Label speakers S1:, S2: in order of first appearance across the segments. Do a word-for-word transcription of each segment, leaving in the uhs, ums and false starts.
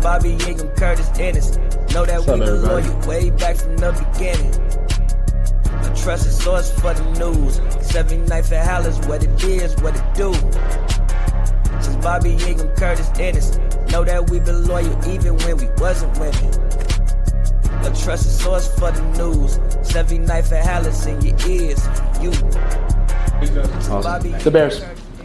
S1: Bobby Ingram, Curtis Ennis. Know that we been loyal way back from the beginning. A trusted source for the news. Every night for hell is what it is, what it do. Since Bobby Ingram, Curtis Ennis. Know that we been loyal even when we wasn't winning. A trusted source for the news. Every night for hell is in your ears. You.
S2: Awesome. The Bears.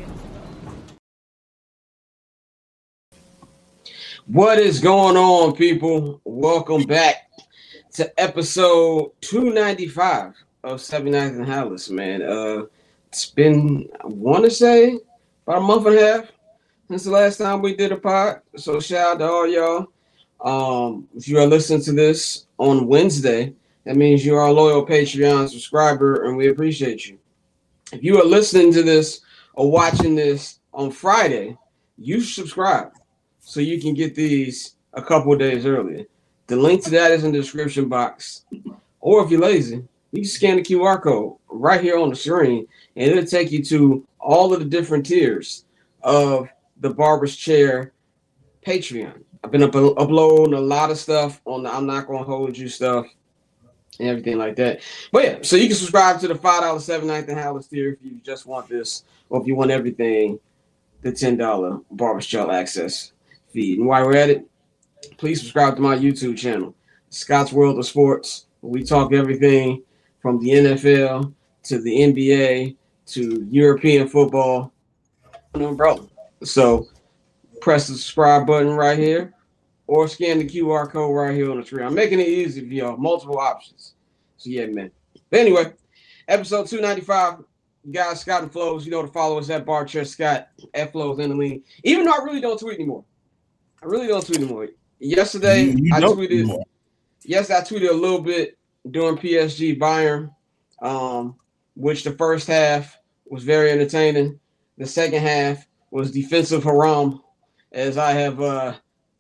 S3: What is going on, people? Welcome back to episode two ninety-five of seventy-ninth and Hallis, man. Uh, it's been, I want to say, about a month and a half since the last time we did a pod. So shout out to all y'all. Um, if you are listening to this on Wednesday, that means you are a loyal Patreon subscriber, and we appreciate you. If you are listening to this or watching this on Friday, you subscribe so you can get these a couple of days earlier. The link to that is in the description box. Or if you're lazy, you can scan the Q R code right here on the screen, and it'll take you to all of the different tiers of the Barber's Chair Patreon. I've been up- uploading a lot of stuff on the I'm Not Gonna Hold You stuff and everything like that. But yeah, so you can subscribe to the five dollars seventy-ninth and Hallis tier if you just want this, or if you want everything, the ten dollars Barber's Chair access feed. And while we're at it, please subscribe to my YouTube channel, Scott's World of Sports. We talk everything from the N F L to the N B A to European football. Bro. So press the subscribe button right here or scan the Q R code right here on the screen. I'm making it easy for y'all, multiple options. So yeah, man. But anyway, episode two ninety-five. You guys, Scott and Flows, you know to follow us at Barchair Scott, at Flows in the league. Even though I really don't tweet anymore. I really don't tweet anymore. Yesterday, you, you I tweeted. Anymore. Yes, I tweeted a little bit during P S G Bayern, um, which the first half was very entertaining. The second half was defensive haram, as I have uh,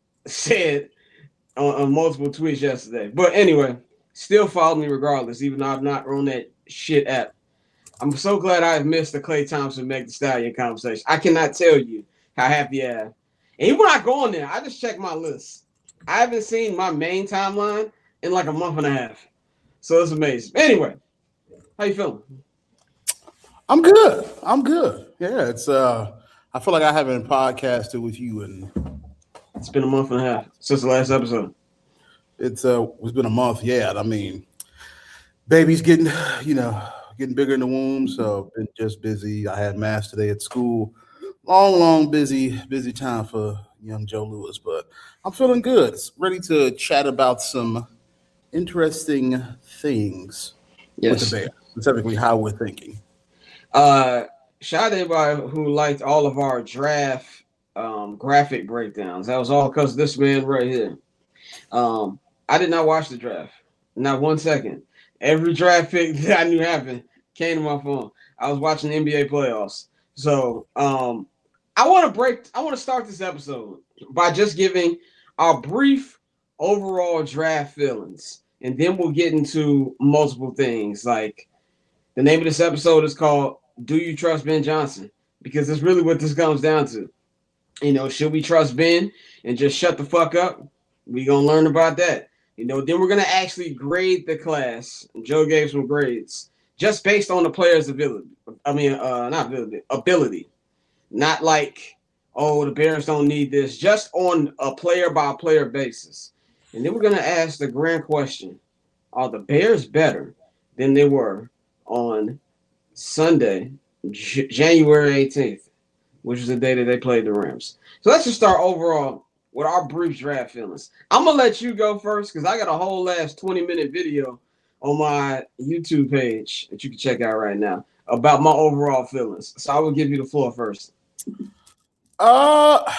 S3: said on, on multiple tweets yesterday. But anyway, still follow me regardless, even though I'm not on that shit app. I'm so glad I've missed the Klay Thompson Meg Thee Stallion conversation. I cannot tell you how happy I am. And even when I go on there, I just check my list. I haven't seen my main timeline in like a month and a half. So it's amazing. Anyway, how you feeling?
S2: I'm good. I'm good. Yeah, it's uh I feel like I haven't podcasted with you and
S3: it's been a month and a half since the last episode.
S2: It's uh it's been a month, yeah. I mean, baby's getting, you know, getting bigger in the womb, so been just busy. I had mass today at school. Long, long, busy, busy time for young Joe Lewis, but I'm feeling good. Ready to chat about some interesting things
S3: yes.
S2: with the Bears, specifically how we're thinking.
S3: Uh, shout out to everybody who liked all of our draft um, graphic breakdowns. That was all because of this man right here. Um, I did not watch the draft, not one second. Every draft pick that I knew happened came to my phone. I was watching the N B A playoffs. So um, I want to break. I want to start this episode by just giving our brief overall draft feelings, and then we'll get into multiple things. Like the name of this episode is called "Do You Trust Ben Johnson?" Because that's really what this comes down to. You know, should we trust Ben and just shut the fuck up? We gonna learn about that. You know, then we're gonna actually grade the class. Joe gave some grades just based on the player's ability. I mean, uh, not ability, ability. Not like, oh, the Bears don't need this. Just on a player-by-player basis. And then we're going to ask the grand question, are the Bears better than they were on Sunday, J- January eighteenth, which is the day that they played the Rams? So let's just start overall with our brief draft feelings. I'm going to let you go first because I got a whole last twenty-minute video on my YouTube page that you can check out right now about my overall feelings. So I will give you the floor first.
S2: Uh,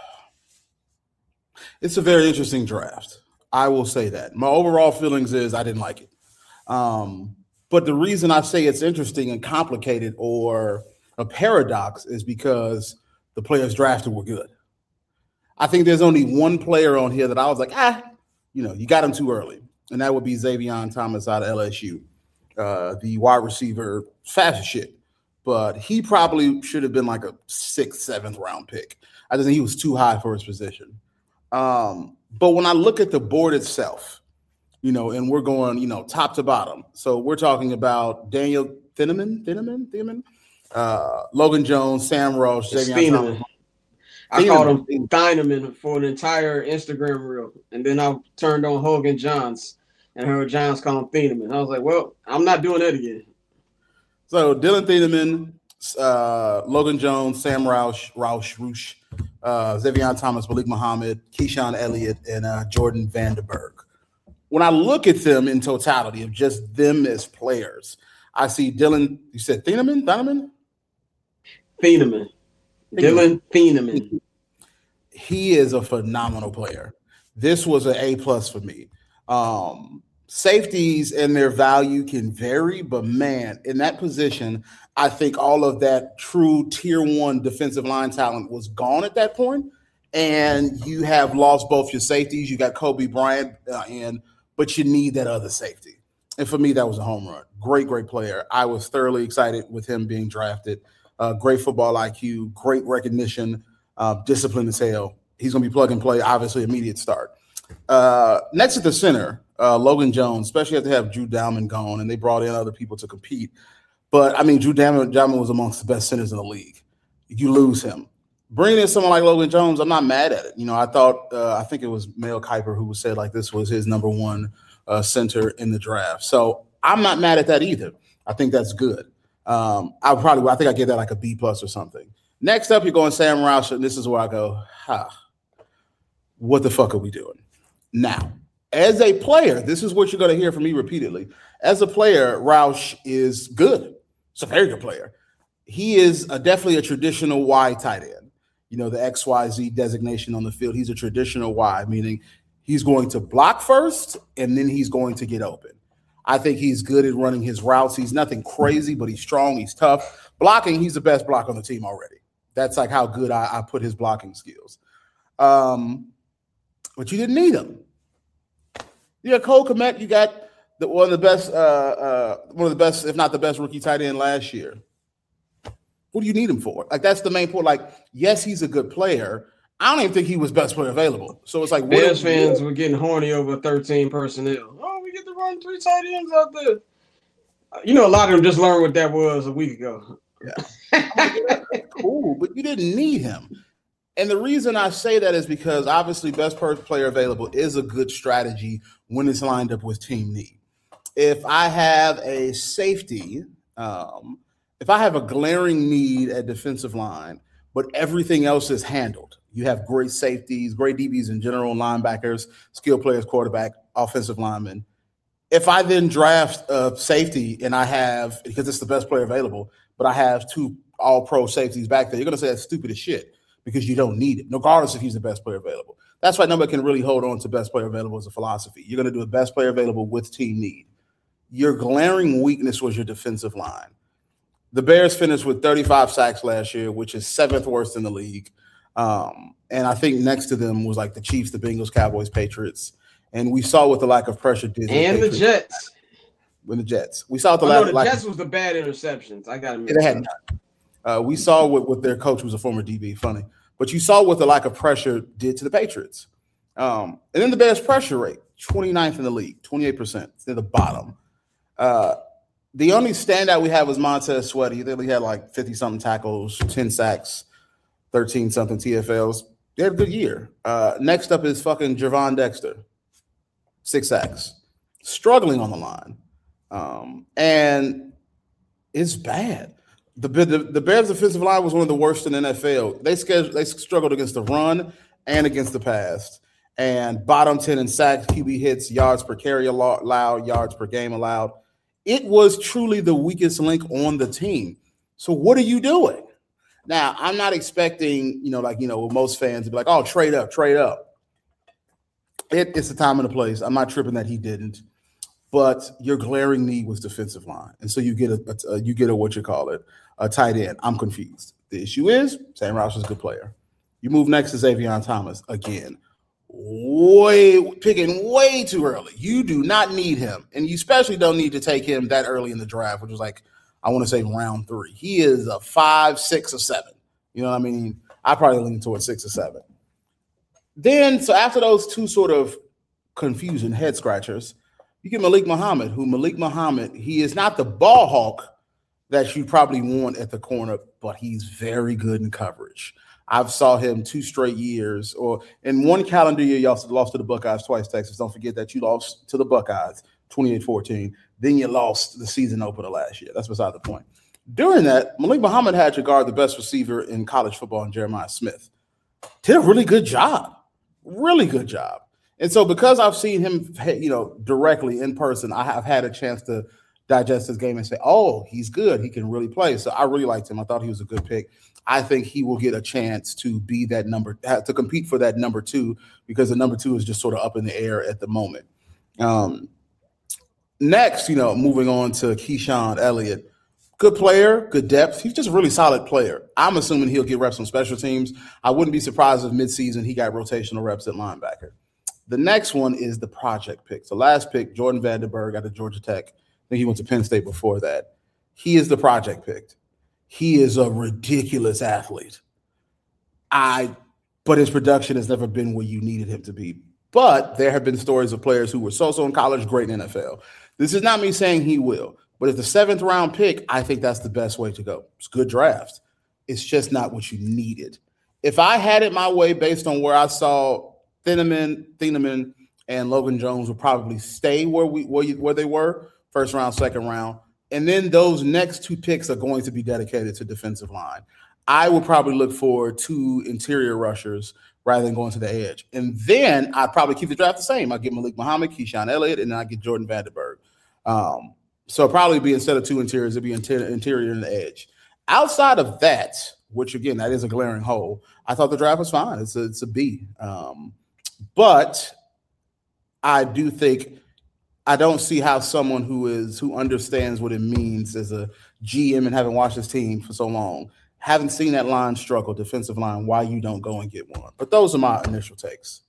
S2: it's a very interesting draft. I will say that. My overall feelings is I didn't like it. Um, but the reason I say it's interesting and complicated or a paradox is because the players drafted were good. I think there's only one player on here that I was like, ah, you know, you got him too early. And that would be Xavier Thomas out of L S U. Uh, the wide receiver, fast as shit. But he probably should have been like a sixth, seventh round pick. I just think he was too high for his position. Um, but when I look at the board itself, you know, and we're going, you know, top to bottom. So we're talking about Daniel Thieneman, Thieneman, Thieneman, uh, Logan Jones, Sam Ross, Xavier Thomas.
S3: I called him Thieneman for an entire Instagram reel, and then I turned on Hogan Johns and heard Johns call him Thieneman. I was like, well, I'm not doing that again.
S2: So Dylan Thieneman, uh, Logan Jones, Sam Roush, Roush, Roosh, uh, Xavier Thomas, Malik Muhammad, Keyshawn Elliott, and uh, Jordan Vandenberg. When I look at them in totality of just them as players, I see Dylan. You said Thieneman, Thieneman,
S3: Thieneman, Dylan Thieneman.
S2: He is a phenomenal player. This was an A plus for me. Um, Safeties and their value can vary, but man, in that position, I think all of that true tier one defensive line talent was gone at that point, and you have lost both your safeties. You got Kobe Bryant uh, in, but you need that other safety. And for me, that was a home run. Great, great player. I was thoroughly excited with him being drafted. Uh, great football I Q, great recognition, uh, discipline as hell. He's going to be plug and play, obviously immediate start. Uh, next at the center, uh, Logan Jones, especially after have Drew Dalman gone, and they brought in other people to compete. But, I mean, Drew Dalman, Dalman was amongst the best centers in the league. You lose him. Bringing in someone like Logan Jones, I'm not mad at it. You know, I thought, uh, I think it was Mel Kiper who said like this was his number one uh, center in the draft. So I'm not mad at that either. I think that's good. Um, I probably, I think I give that like a B plus or something. Next up, you're going Sam Roush, and this is where I go, ha, what the fuck are we doing? Now, as a player, this is what you're going to hear from me repeatedly. As a player, Roush is good. It's a very good player. He is a, definitely a traditional Y tight end. You know, the X Y Z designation on the field. He's a traditional Y, meaning he's going to block first, and then he's going to get open. I think he's good at running his routes. He's nothing crazy, but he's strong. He's tough. Blocking, he's the best blocker on the team already. That's like how good I, I put his blocking skills. Um, but you didn't need him. Yeah, Cole Kmet, you got the, one of the best, uh, uh, one of the best, if not the best rookie tight end last year. What do you need him for? Like, that's the main point. Like, yes, he's a good player. I don't even think he was best player available. So it's like
S3: Bears fans were getting horny over thirteen personnel. Oh, we get to run three tight ends out there. You know, a lot of them just learned what that was a week ago.
S2: Yeah, like, cool, but you didn't need him. And the reason I say that is because obviously best player available is a good strategy when it's lined up with team need. If I have a safety, um, if I have a glaring need at defensive line, but everything else is handled, you have great safeties, great D Bs in general, linebackers, skill players, quarterback, offensive linemen. If I then draft a safety and I have, because it's the best player available, but I have two all-pro safeties back there, you're going to say that's stupid as shit because you don't need it, regardless if he's the best player available. That's why nobody can really hold on to best player available as a philosophy. You're going to do a best player available with team need. Your glaring weakness was your defensive line. The Bears finished with thirty-five sacks last year, which is seventh worst in the league. Um, and I think next to them was like the Chiefs, the Bengals, Cowboys, Patriots. And we saw what the lack of pressure did.
S3: And the Jets.
S2: With the Jets. We saw what the,
S3: oh,
S2: lack,
S3: no, the
S2: lack
S3: Jets
S2: of,
S3: was the bad interceptions. I got to
S2: admit that. Uh, we saw what, what their coach was a former D B. Funny. But you saw what the lack of pressure did to the Patriots. Um, and then the Bears pressure rate, twenty-ninth in the league, twenty-eight percent. It's near the bottom. Uh, the only standout we had was Montez Sweat. He only had like fifty-something tackles, ten sacks, thirteen-something T F Ls. They had a good year. Uh, next up is fucking Javon Dexter. Six sacks. Struggling on the line. Um, and it's bad. The, the the Bears' defensive line was one of the worst in the N F L. They scheduled, they struggled against the run and against the pass. And bottom ten in sacks, Q B hits, yards per carry allowed, yards per game allowed. It was truly the weakest link on the team. So what are you doing? Now, I'm not expecting, you know, like, you know, most fans to be like, oh, trade up, trade up. It, it's the time and the place. I'm not tripping that he didn't. But your glaring need was defensive line. And so you get a, a you get a, what you call it, a tight end. I'm confused. The issue is Sam Roush is a good player. You move next to Xavier Thomas again. Way picking way too early. You do not need him. And you especially don't need to take him that early in the draft, which was like, I want to say round three. He is a five, six, or seven. You know what I mean? I probably lean towards six or seven. Then, so after those two sort of confusing head scratchers, you get Malik Muhammad, who Malik Muhammad, he is not the ball hawk that you probably want at the corner, but he's very good in coverage. I've saw him two straight years, or in one calendar year, y'all lost to the Buckeyes twice, Texas. Don't forget that you lost to the Buckeyes twenty-eight fourteen. Then you lost the season opener last year. That's beside the point. During that, Malik Muhammad had to guard the best receiver in college football, in Jeremiah Smith. Did a really good job. Really good job. And so because I've seen him, you know, directly in person, I have had a chance to digest his game and say, oh, he's good. He can really play. So I really liked him. I thought he was a good pick. I think he will get a chance to be that number, to compete for that number two, because the number two is just sort of up in the air at the moment. Um, next, you know, moving on to Keyshawn Elliott. Good player, good depth. He's just a really solid player. I'm assuming he'll get reps on special teams. I wouldn't be surprised if midseason he got rotational reps at linebacker. The next one is the project pick. So last pick, Jordan Vandenberg out of Georgia Tech. I think he went to Penn State before that. He is the project pick. He is a ridiculous athlete. I, but his production has never been where you needed him to be. But there have been stories of players who were so-so in college, great in N F L. This is not me saying he will. But as the seventh round pick, I think that's the best way to go. It's a good draft. It's just not what you needed. If I had it my way based on where I saw Thieneman, Thieneman and Logan Jones would probably stay where we where, you, where they were, first round, second round. And then those next two picks are going to be dedicated to defensive line. I would probably look for two interior rushers rather than going to the edge. And then I'd probably keep the draft the same. I'd get Malik Muhammad, Keyshawn Elliott, and then I'd get Jordan Vandenberg. Um, So it'll probably be, instead of two interiors, it'll be inter- interior and the edge. Outside of that, which again, that is a glaring hole, I thought the draft was fine. It's a, it's a B. Um, but I do think, I don't see how someone who is, who understands what it means as a G M and having watched his team for so long, haven't seen that line struggle, defensive line, why you don't go and get one. But those are my initial takes.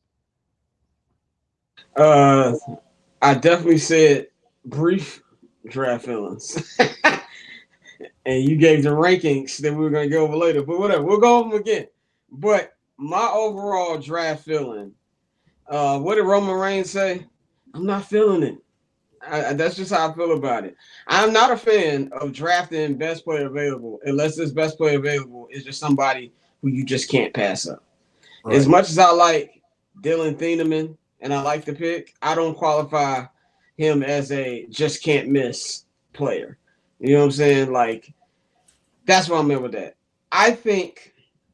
S3: Uh, I definitely said brief draft feelings. And you gave the rankings that we were going to go over later, but whatever, we'll go over them again. But my overall draft feeling, uh, what did Roman Reigns say? I'm not feeling it. I, that's just how I feel about it. I'm not a fan of drafting best player available unless this best player available is just somebody who you just can't pass up. Right. As much as I like Dylan Thieneman and I like the pick, I don't qualify him as a just can't miss player. You know what I'm saying? Like, that's what I'm in with that. I think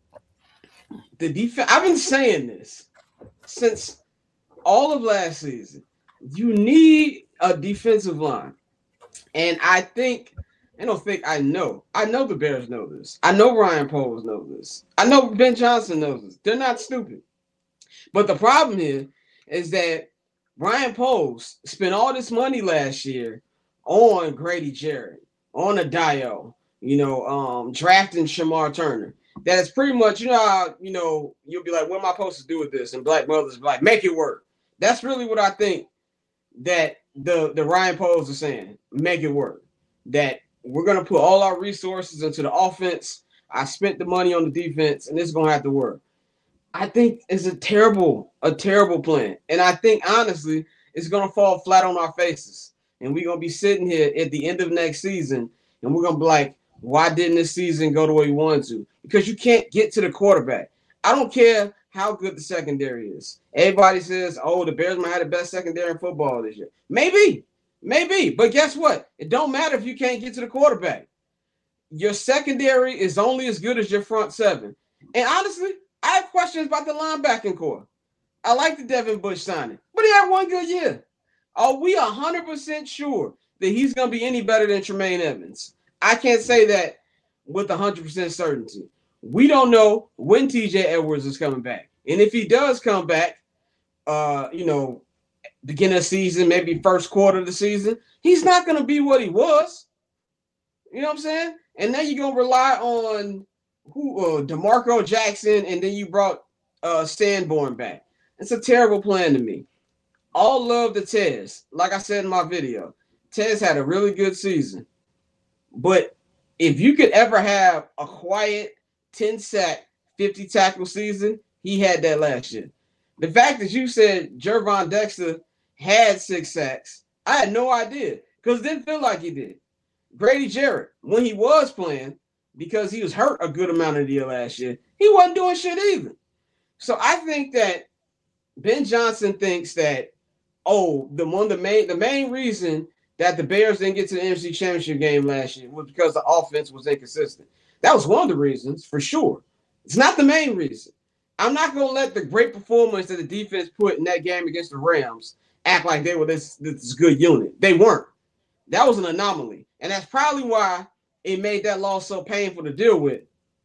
S3: the defense, I've been saying this since all of last season. You need a defensive line. And I think, I don't think I know. I know the Bears know this. I know Ryan Poles knows this. I know Ben Johnson knows this. They're not stupid. But the problem here is that Ryan Poles spent all this money last year on Grady Jarrett, on Adio, you know, um, drafting Shamar Turner. That is pretty much, you know how, you know, you'll be like, what am I supposed to do with this? And Black Brothers be like, make it work. That's really what I think that the, the Ryan Poles are saying. Make it work. That we're going to put all our resources into the offense. I spent the money on the defense, and it's going to have to work. I think it's a terrible, a terrible plan. And I think, honestly, it's going to fall flat on our faces. And we're going to be sitting here at the end of next season, and we're going to be like, why didn't this season go the way we wanted to? Because you can't get to the quarterback. I don't care how good the secondary is. Everybody says, oh, the Bears might have the best secondary in football this year. Maybe, maybe. But guess what? It don't matter if you can't get to the quarterback. Your secondary is only as good as your front seven. And honestly, I have questions about the linebacking core. I like the Devin Bush signing, but he had one good year. Are we one hundred percent sure that he's going to be any better than Tremaine Evans? I can't say that with one hundred percent certainty. We don't know when T J Edwards is coming back. And if he does come back, uh, you know, beginning of the season, maybe first quarter of the season, he's not going to be what he was. You know what I'm saying? And now you're going to rely on who uh, DeMarco Jackson, and then you brought uh, Sanborn back. It's a terrible plan to me. All love to Tez. Like I said in my video, Tez had a really good season. But if you could ever have a quiet ten sack, fifty tackle season, he had that last year. The fact that you said Gervon Dexter had six sacks, I had no idea because it didn't feel like he did. Grady Jarrett, when he was playing, because he was hurt a good amount of the year last year, he wasn't doing shit either. So I think that Ben Johnson thinks that, oh, the one the main the main reason that the Bears didn't get to the N F C Championship game last year was because the offense was inconsistent. That was one of the reasons, for sure. It's not the main reason. I'm not going to let the great performance that the defense put in that game against the Rams act like they were this, this good unit. They weren't. That was an anomaly. And that's probably why it made that loss so painful to deal with,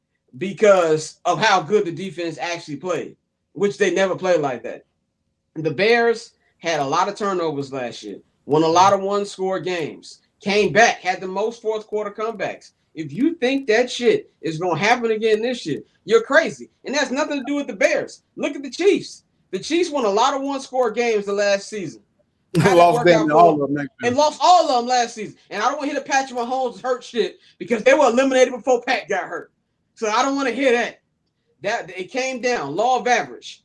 S3: because of how good the defense actually played, which they never played like that. The Bears had a lot of turnovers last year, won a lot of one-score games, came back, had the most fourth-quarter comebacks. If you think that shit is going to happen again this year, you're crazy. And that's nothing to do with the Bears. Look at the Chiefs. The Chiefs won a lot of one-score games the last season.
S2: lost them all of them
S3: and lost all of them last season. And I don't want to hear the Patrick Mahomes hurt shit because they were eliminated before Pat got hurt. So I don't want to hear that. That it came down, law of average.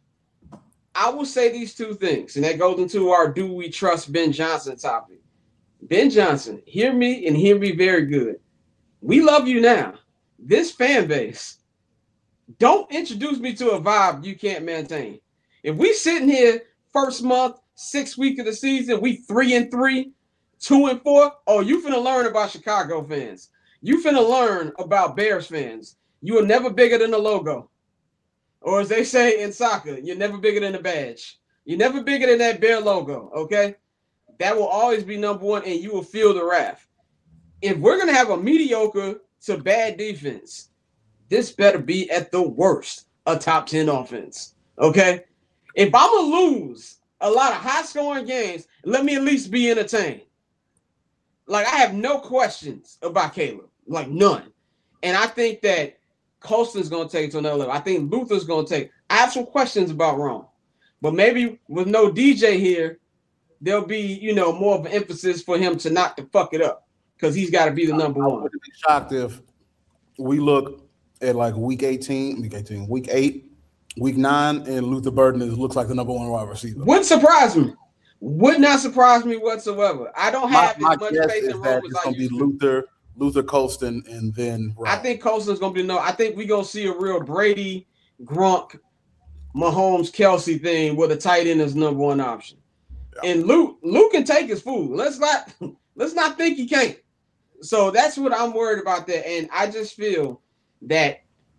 S3: I will say these two things, and that goes into our do we trust Ben Johnson topic. Ben Johnson, hear me and hear me very good. We love you now. This fan base, don't introduce me to a vibe you can't maintain. If we sitting here first month, sixth week of the season, we three and three, two and four, oh, you finna learn about Chicago fans. You finna learn about Bears fans. You are never bigger than the logo. Or as they say in soccer, you're never bigger than the badge. You're never bigger than that Bear logo, okay? That will always be number one, and you will feel the wrath. If we're going to have a mediocre to bad defense, this better be at the worst a top ten offense, okay? If I'm going to lose a lot of high-scoring games, let me at least be entertained. Like, I have no questions about Caleb, like none. And I think that Colston's going to take it to another level. I think Luther's going to take – I have some questions about Rome. But maybe with no D J here, there'll be, you know, more of an emphasis for him to not to fuck it up because he's got to be the number
S2: I, I
S3: one.
S2: I wouldn't be shocked if we look at like week eighteen, week eighteen, week eight, week nine, and Luther Burden is, looks like the number one wide receiver.
S3: Wouldn't surprise me. Would not surprise me whatsoever. I don't have
S2: my,
S3: as
S2: my
S3: much
S2: guess
S3: faith
S2: is
S3: in
S2: that
S3: Rome
S2: it's
S3: as I
S2: going to be
S3: used to.
S2: Luther, Luther Colston, and then Rome.
S3: I think Colston's going to be no. I think we're going to see a real Brady, Gronk, Mahomes, Kelsey thing where the tight end is number one option. Yeah. And Luke, Luke can take his food. Let's not let's not think he can't. So that's what I'm worried about there. And I just feel that,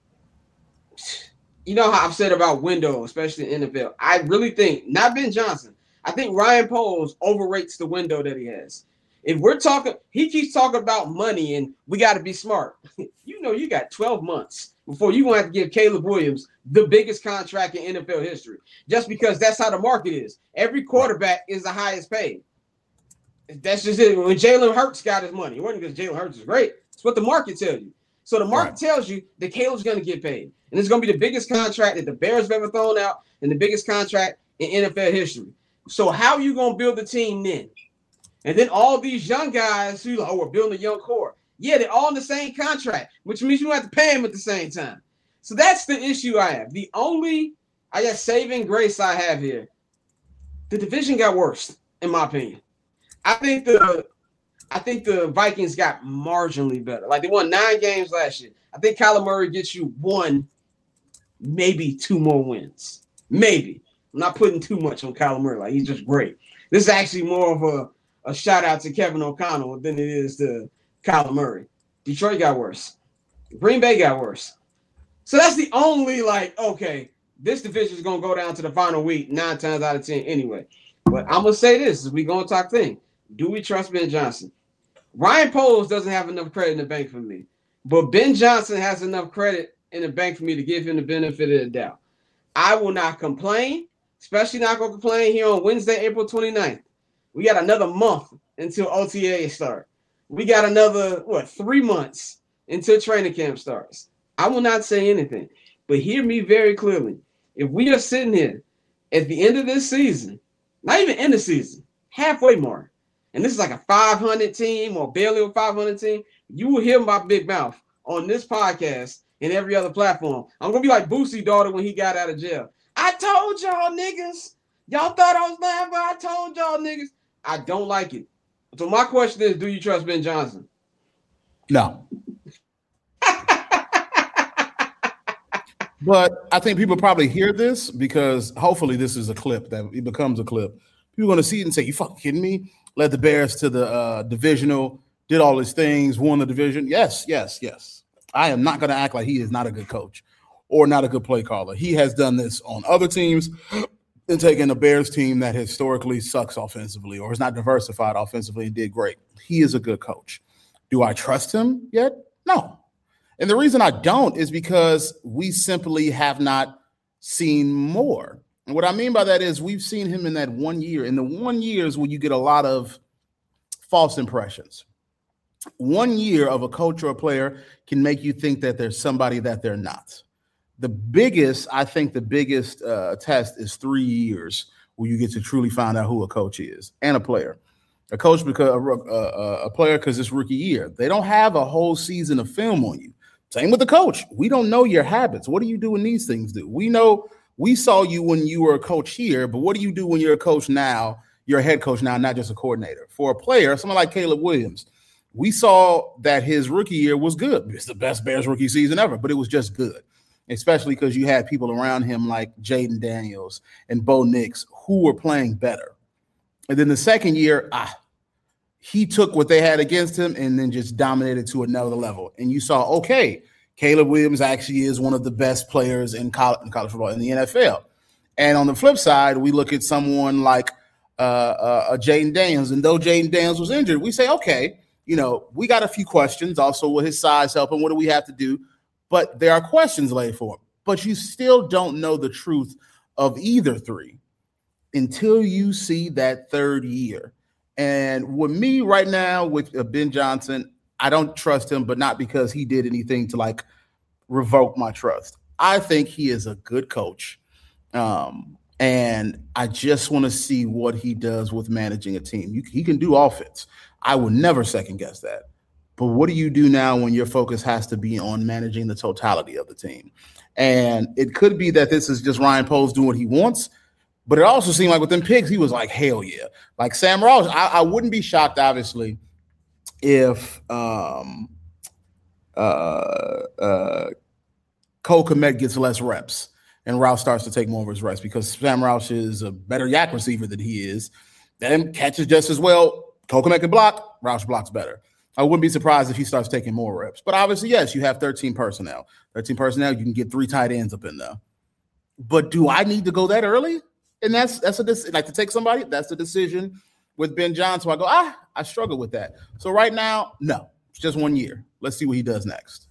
S3: you know how I've said about window, especially in the N F L. I really think, not Ben Johnson, I think Ryan Poles overrates the window that he has. If we're talking, he keeps talking about money and we got to be smart. You know, you got twelve months before you're going to have to give Caleb Williams the biggest contract in N F L history, just because that's how the market is. Every quarterback is the highest paid. That's just it. When Jalen Hurts got his money, it wasn't because Jalen Hurts is great. It's what the market tells you. So the market right. tells you that Caleb's going to get paid. And it's going to be the biggest contract that the Bears have ever thrown out and the biggest contract in N F L history. So how are you going to build the team then? And then all these young guys who, oh, we're building a young core. Yeah, they're all in the same contract, which means you don't have to pay them at the same time. So that's the issue I have. The only, I guess, saving grace I have here, the division got worse, in my opinion. I think the I think the Vikings got marginally better. Like, they won nine games last year. I think Kyler Murray gets you one, maybe two more wins. Maybe. I'm not putting too much on Kyler Murray. Like, he's just great. This is actually more of a, a shout-out to Kevin O'Connell than it is to Kyler Murray. Detroit got worse. Green Bay got worse. So that's the only, like, okay, this division is going to go down to the final week nine times out of ten anyway. But I'm going to say this as we go and talk thing. Do we trust Ben Johnson? Ryan Poles doesn't have enough credit in the bank for me. But Ben Johnson has enough credit in the bank for me to give him the benefit of the doubt. I will not complain, especially not going to complain here on Wednesday, April twenty-ninth. We got another month until O T A start. We got another, what, three months until training camp starts. I will not say anything. But hear me very clearly. If we are sitting here at the end of this season, not even end of season, halfway mark, and this is like a five hundred team or barely a five hundred team, you will hear my big mouth on this podcast and every other platform. I'm going to be like Boosie's daughter when he got out of jail. I I told y'all niggas. Y'all thought I was lying, but I told y'all niggas. I don't like it. So my question is, do you trust Ben Johnson?
S2: No. But I think people probably hear this because hopefully this is a clip that it becomes a clip. People are going to see it and say, you fucking kidding me? Led the Bears to the uh, divisional, did all these things, won the division. Yes, yes, yes. I am not going to act like he is not a good coach or not a good play caller. He has done this on other teams and taken a Bears team that historically sucks offensively or is not diversified offensively and did great. He is a good coach. Do I trust him yet? No. And the reason I don't is because we simply have not seen more. And what I mean by that is we've seen him in that one year. In the one year is when you get a lot of false impressions. One year of a coach or a player can make you think that there's somebody that they're not. The biggest, I think the biggest uh, test is three years where you get to truly find out who a coach is and a player. A coach because a, a, a player because it's rookie year. They don't have a whole season of film on you. Same with the coach. We don't know your habits. What do you do when these things do? We know we saw you when you were a coach here, but what do you do when you're a coach now? You're a head coach now, not just a coordinator. For a player, someone like Caleb Williams, we saw that his rookie year was good. It's the best Bears rookie season ever, but it was just good, especially because you had people around him like Jaden Daniels and Bo Nix who were playing better. And then the second year, ah, he took what they had against him and then just dominated to another level. And you saw, okay, Caleb Williams actually is one of the best players in college, in college football in the N F L. And on the flip side, we look at someone like uh, uh, Jaden Daniels. And though Jaden Daniels was injured, we say, okay, you know, we got a few questions. Also, will his size help him? What do we have to do? But there are questions laid for him. But you still don't know the truth of either three until you see that third year. And with me right now, with uh, Ben Johnson, I don't trust him, but not because he did anything to like revoke my trust. I think he is a good coach. Um, and I just want to see what he does with managing a team. You, he can do offense. I would never second guess that. But what do you do now when your focus has to be on managing the totality of the team? And it could be that this is just Ryan Poles doing what he wants. But it also seemed like with them picks, he was like, hell yeah. Like Sam Roush, I, I wouldn't be shocked, obviously, if um, uh, uh, Cole Kmet gets less reps and Roush starts to take more of his reps because Sam Roush is a better yak receiver than he is. Then catches just as well. Cole Kmet can block. Roush blocks better. I wouldn't be surprised if he starts taking more reps. But obviously, yes, you have thirteen personnel. thirteen personnel, you can get three tight ends up in there. But do I need to go that early? And that's that's a like to take somebody. That's the decision with Ben Johnson. I go, ah, I struggle with that. So right now, no, it's just one year. Let's see what he does next.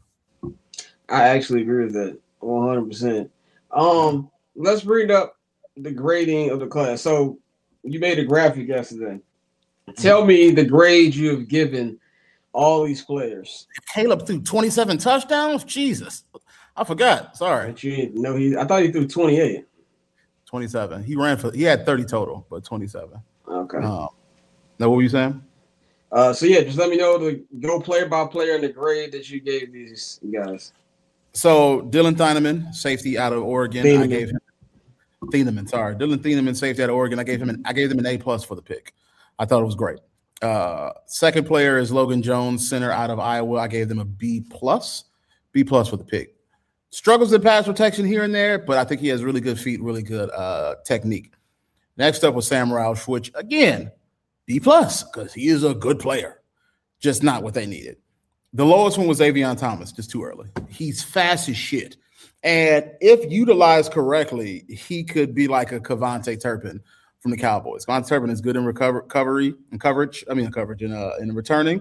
S3: I actually agree with that one hundred percent. Um, let's bring up the grading of the class. So you made a graphic yesterday. Tell me the grade you have given all these players.
S2: Caleb threw twenty-seven touchdowns. Jesus, I forgot. Sorry.
S3: But you no, he. I thought he threw twenty-eight.
S2: twenty-seven. He ran for. He had thirty total, but twenty-seven.
S3: Okay.
S2: Um, now, what were you saying?
S3: Uh, so yeah, just let me know the go player by player and the grade that you gave these guys.
S2: So Dylan Thieneman, safety out of Oregon.
S3: Thieneman.
S2: I gave him Thieneman. Sorry, Dylan Thieneman, safety out of Oregon. I gave him an. I gave them an A plus for the pick. I thought it was great. Uh, second player is Logan Jones, center out of Iowa. I gave them a B plus, B plus for the pick. Struggles in pass protection here and there, but I think he has really good feet, really good uh, technique. Next up was Sam Roush, which again, B plus because he is a good player, just not what they needed. The lowest one was Avion Thomas, just too early. He's fast as shit, and if utilized correctly, he could be like a Kevontae Turpin from the Cowboys. Kevontae Turpin is good in recover, recovery and coverage. I mean, coverage and uh, in returning.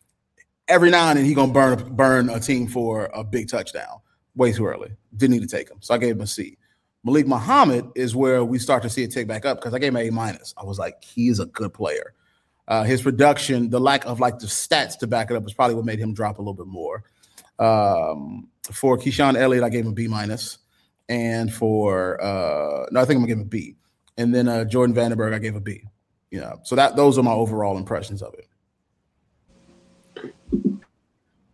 S2: Every now and then, he gonna burn burn a team for a big touchdown. Way too early. Didn't need to take him, so I gave him a C. Malik Muhammad is where we start to see it tick back up because I gave him an A minus. I was like, he is a good player. Uh, his production, the lack of like the stats to back it up, is probably what made him drop a little bit more. Um, for Keyshawn Elliott, I gave him a B minus, and for uh, no, I think I'm gonna give him a B. And then uh, Jordan Vandenberg, I gave a B. You know, so that those are my overall impressions of it.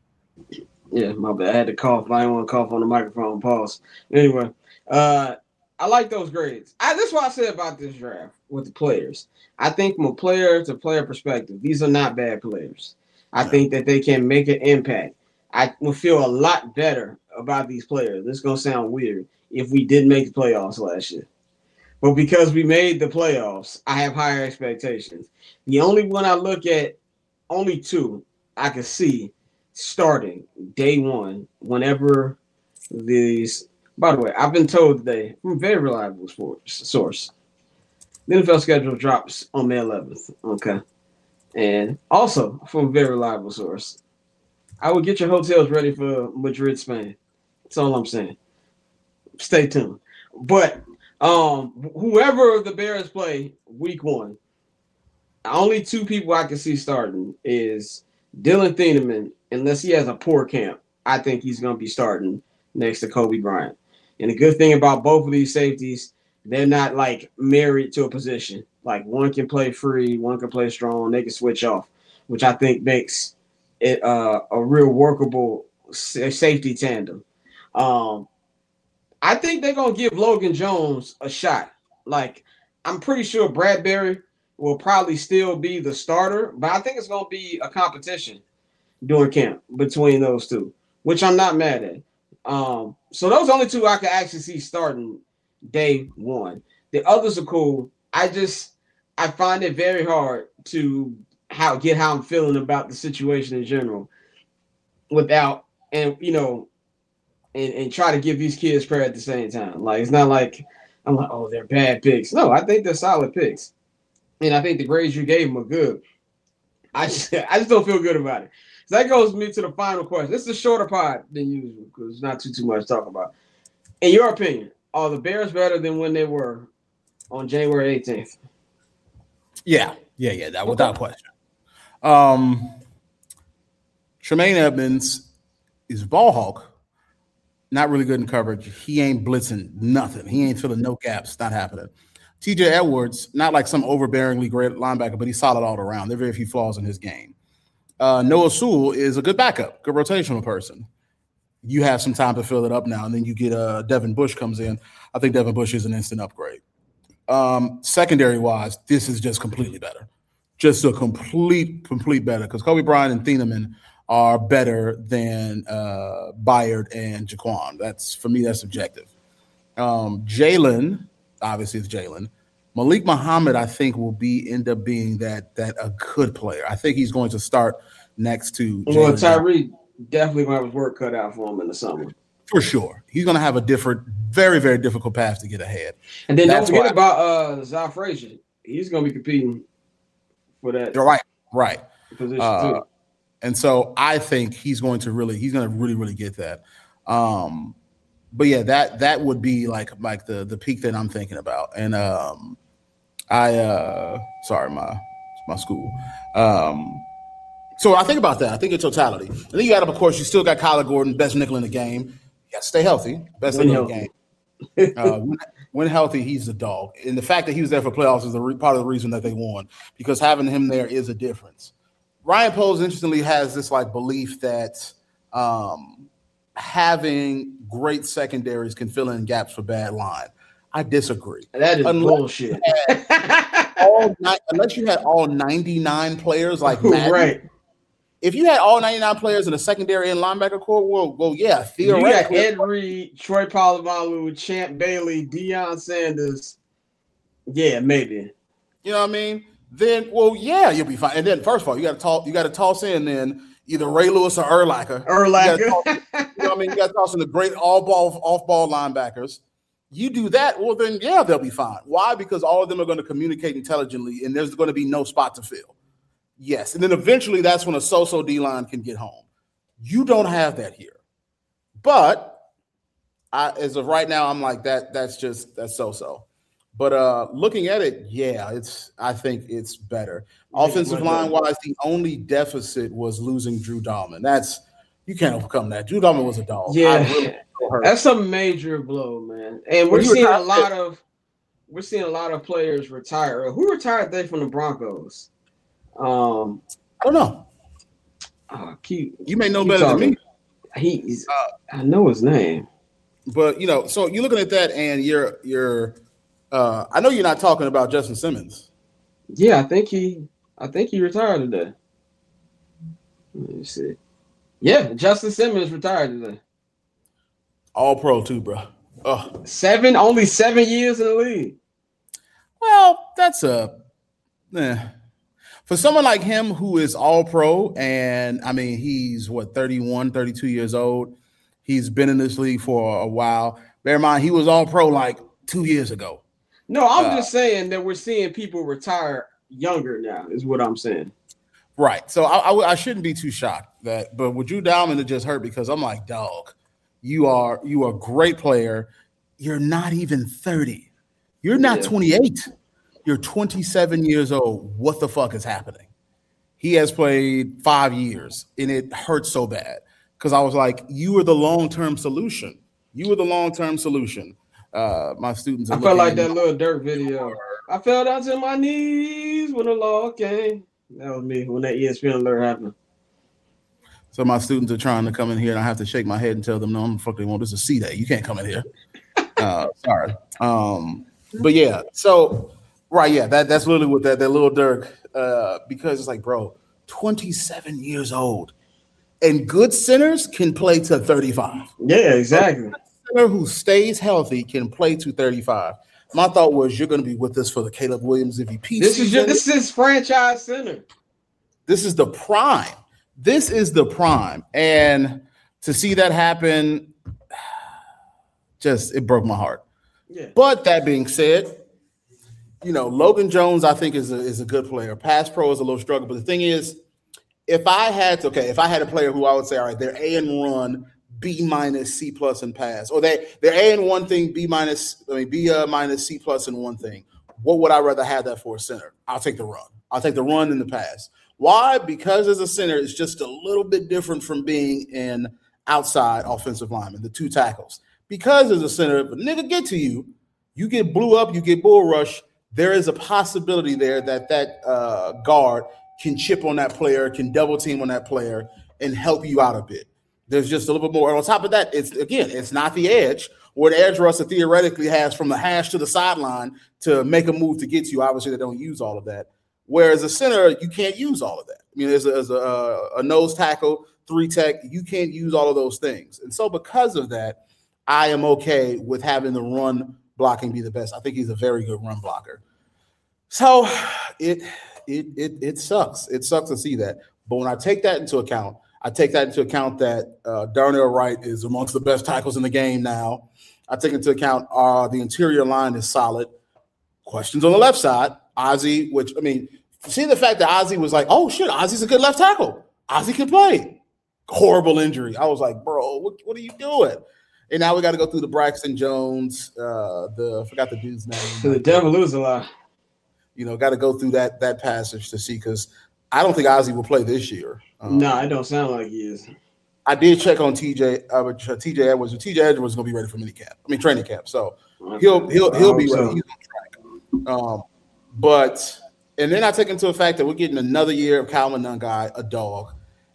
S3: Yeah, my bad. I had to cough. I didn't want to cough on the microphone. Pause. Anyway, uh, I like those grades. I That's what I said about this draft with the players. I think from a player to player perspective, these are not bad players. I yeah. think that they can make an impact. I would feel a lot better about these players. This is going to sound weird if we did make the playoffs last year. But because we made the playoffs, I have higher expectations. The only one I look at, only two I can see starting day one whenever these – by the way, I've been told today from a very reliable sports source, the N F L schedule drops on May eleventh, okay? And also from a very reliable source, I will get your hotels ready for Madrid, Spain. That's all I'm saying. Stay tuned. But um, whoever the Bears play week one, only two people I can see starting is Dylan Thieneman, unless he has a poor camp. I think he's going to be starting next to Kobe Bryant. And the good thing about both of these safeties, they're not like married to a position. Like one can play free, one can play strong. They can switch off, which I think makes it uh, a real workable safety tandem. Um, I think they're going to give Logan Jones a shot. Like, I'm pretty sure Bradbury will probably still be the starter, but I think it's going to be a competition during camp between those two, which I'm not mad at. Um, so those are only two I can actually see starting day one. The others are cool. I just I find it very hard to how get how I'm feeling about the situation in general without and you know and, and try to give these kids credit at the same time. Like it's not like I'm like, oh, they're bad picks. No, I think they're solid picks. And I think the grades you gave them are good. I just I just don't feel good about it. So that goes me to the final question. This is a shorter pod than usual because it's not too too much to talk about. In your opinion, are the Bears better than when they were on January eighteenth?
S2: Yeah, yeah, yeah, that without okay. question. Um, Tremaine Edmonds is a ball hawk, not really good in coverage. He ain't blitzing nothing. He ain't filling no gaps. Not happening. T J Edwards, not like some overbearingly great linebacker, but he's solid all around. There are very few flaws in his game. Uh, Noah Sewell is a good backup, good rotational person. You have some time to fill it up now, and then you get uh, Devin Bush comes in. I think Devin Bush is an instant upgrade. Um, secondary-wise, this is just completely better. Just a complete, complete better because Kobe Bryant and Thieneman are better than uh, Byard and Jaquan. That's, for me, that's subjective. Um, Jalen, obviously it's Jalen. Malik Muhammad, I think, will be end up being that that a good player. I think he's going to start next to Jalen.
S3: Well, Tyree definitely going to have his work cut out for him in the summer.
S2: For sure. He's going to have a different, very, very difficult path to get ahead.
S3: And then That's don't forget about uh, Zah Frazier. He's going to be competing for that.
S2: You're right, right.
S3: Position
S2: uh,
S3: too.
S2: And so I think he's going to really, he's going to really, really get that. Um, but yeah, that that would be like like the the peak that I'm thinking about. And um, I uh, sorry, my my school. Um, so I think about that. I think in totality. And then you got, of course, you still got Kyler Gordon, best nickel in the game. You got to stay healthy, best nickel in the game. Uh, when, when healthy, he's the dog. And the fact that he was there for playoffs is the re- part of the reason that they won, because having him there is a difference. Ryan Poles, interestingly, has this like belief that um, having great secondaries can fill in gaps for bad line. I disagree.
S3: That is unless bullshit.
S2: You all, unless you had all ninety-nine players like Madden,
S3: right.
S2: If you had all ninety-nine players in the secondary and linebacker core, well, well yeah, theoretically.
S3: You got Ed Reed, Troy Polamalu, Champ Bailey, Deion Sanders. Yeah, maybe.
S2: You know what I mean? Then, well, yeah, you'll be fine. And then, first of all, you got to toss. You got to toss in then either Ray Lewis or Urlacher.
S3: Urlacher.
S2: You, toss, you know what I mean? You got to toss in the great all ball, off ball linebackers. You do that, well, then yeah, they'll be fine. Why? Because all of them are going to communicate intelligently, and there's going to be no spot to fill. Yes, and then eventually that's when a so-so D-line can get home. You don't have that here. But I, as of right now, I'm like, that. that's just, that's so-so. But uh, looking at it, yeah, it's. I think it's better. Offensive line-wise, the only deficit was losing Drew Dahlman. That's, you can't overcome that. Drew Dahlman was a dog.
S3: Yeah, really that's a major blow, man. And we're seeing a lot of, we're seeing a lot of players retire. Who retired they from the Broncos? Um,
S2: I don't know.
S3: Uh, keep,
S2: you may know better talking. than me.
S3: He's, uh, I know his name.
S2: But you know, so you're looking at that, and you're you're. Uh, I know you're not talking about Justin Simmons.
S3: Yeah, I think he. I think he retired today. Let me see. Yeah, Justin Simmons retired today.
S2: All pro too, bro. Oh.
S3: Seven, only seven years in the league.
S2: Well, that's a. Eh. For someone like him who is all pro, and I mean, he's what, thirty-one, thirty-two years old. He's been in this league for a while. Bear in mind, he was all pro like two years ago.
S3: No, I'm
S2: uh,
S3: just saying that we're seeing people retire younger now, is what I'm saying.
S2: Right. So I, I, I shouldn't be too shocked that, but with Drew Dalman, it just hurt because I'm like, dog, you are you are a great player. You're not even thirty. You're not yeah. twenty-eight. You're twenty-seven years old. What the fuck is happening? He has played five years, and it hurts so bad because I was like, you were the long-term solution. You were the long-term solution. Uh, my students.
S3: I felt like that Lil Durk video. I fell down to my knees when the law came. That was me when that E S P N alert happened.
S2: So my students are trying to come in here, and I have to shake my head and tell them, no, I'm the fuck they want. This is a C day. You can't come in here. Uh, sorry. Um, but yeah, so right, yeah, that, that's literally what that that Lil Durk, uh, because it's like, bro, twenty-seven years old, and good centers can play to thirty-five.
S3: Yeah, exactly.
S2: A center who stays healthy can play to thirty-five. My thought was you're going to be with us for the Caleb Williams M V P.
S3: This is your, this is franchise center.
S2: This is the prime. This is the prime, and to see that happen, just it broke my heart.
S3: Yeah.
S2: But that being said, you know, Logan Jones, I think, is a, is a good player. Pass pro is a little struggle. But the thing is, if I had to, okay, if I had a player who I would say, all right, they're A and run, B minus, C plus, and pass, or they, they're A in one thing, B minus, I mean, B uh, minus, C plus in one thing, what would I rather have that for a center? I'll take the run. I'll take the run and the pass. Why? Because as a center, it's just a little bit different from being an outside offensive lineman, the two tackles. Because as a center, if a nigga get to you, you get blew up, you get bull rush, there is a possibility there that that uh, guard can chip on that player, can double team on that player, and help you out a bit. There's just a little bit more. And on top of that, it's again, it's not the edge, where the edge rusher theoretically has from the hash to the sideline to make a move to get you. Obviously, they don't use all of that. Whereas a center, you can't use all of that. I mean, as a, as a, a nose tackle, three tech, you can't use all of those things. And so because of that, I am okay with having the run blocking be the best. I think he's a very good run blocker. So it it it it sucks. It sucks to see that. But when I take that into account, I take that into account that uh, Darnell Wright is amongst the best tackles in the game now. I take into account uh, the interior line is solid. Questions on the left side. Ozzie, which, I mean, see the fact that Ozzie was like, oh, shit, Ozzie's a good left tackle. Ozzie can play. Horrible injury. I was like, bro, what, what are you doing? And now we got to go through the Braxton Jones, uh, the I forgot the dude's name.
S3: So the devil lose a lot.
S2: You know, got to go through that that passage to see, because I don't think Ozzie will play this year. Um,
S3: no, it don't sound like he is.
S2: I did check on T J uh, T J Edwards. T J Edwards is going to be ready for minicamp. I mean, training camp. So he'll he'll he'll be ready. He's on track. Um, but and then I take into the fact that we're getting another year of Kyle Monangai, a dog,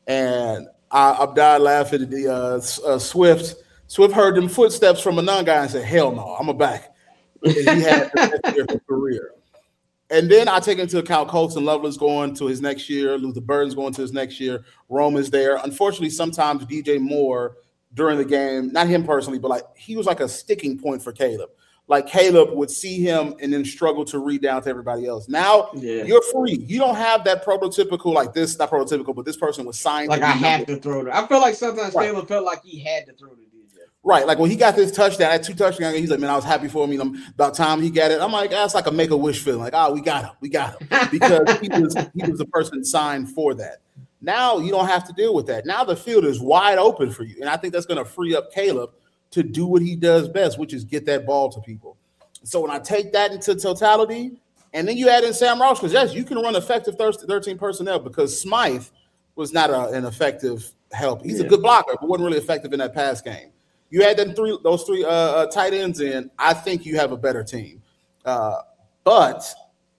S2: and I, I died laughing at the uh, uh, Swift. Swift heard them footsteps from Monangai and said, "Hell no, I'm a back." And he had the best year of his career. And then I take into account Colson Loveland's going to his next year, Luther Burden's going to his next year, Rome is there. Unfortunately, sometimes D J Moore during the game, not him personally, but like he was like a sticking point for Caleb. Like Caleb would see him and then struggle to read down to everybody else. Now yeah. you're free. You don't have that prototypical, like this, not prototypical, but this person was signed.
S3: Like I have to throw to. I feel like sometimes right. Caleb felt like he had to throw to D J.
S2: Right. Like when he got this touchdown, that two touchdowns, he's like, man, I was happy for him. You know, about time he got it. I'm like, that's like a make-a-wish feeling. Like, oh, we got him. We got him. Because he was he was the person signed for that. Now you don't have to deal with that. Now the field is wide open for you. And I think that's going to free up Caleb to do what he does best, which is get that ball to people. So when I take that into totality, and then you add in Sam Roush, because yes, you can run effective thirteen personnel, because Smythe was not a, an effective help. He's yeah. a good blocker, but wasn't really effective in that pass game. You add them three, those three uh, uh, tight ends in, I think you have a better team. Uh, but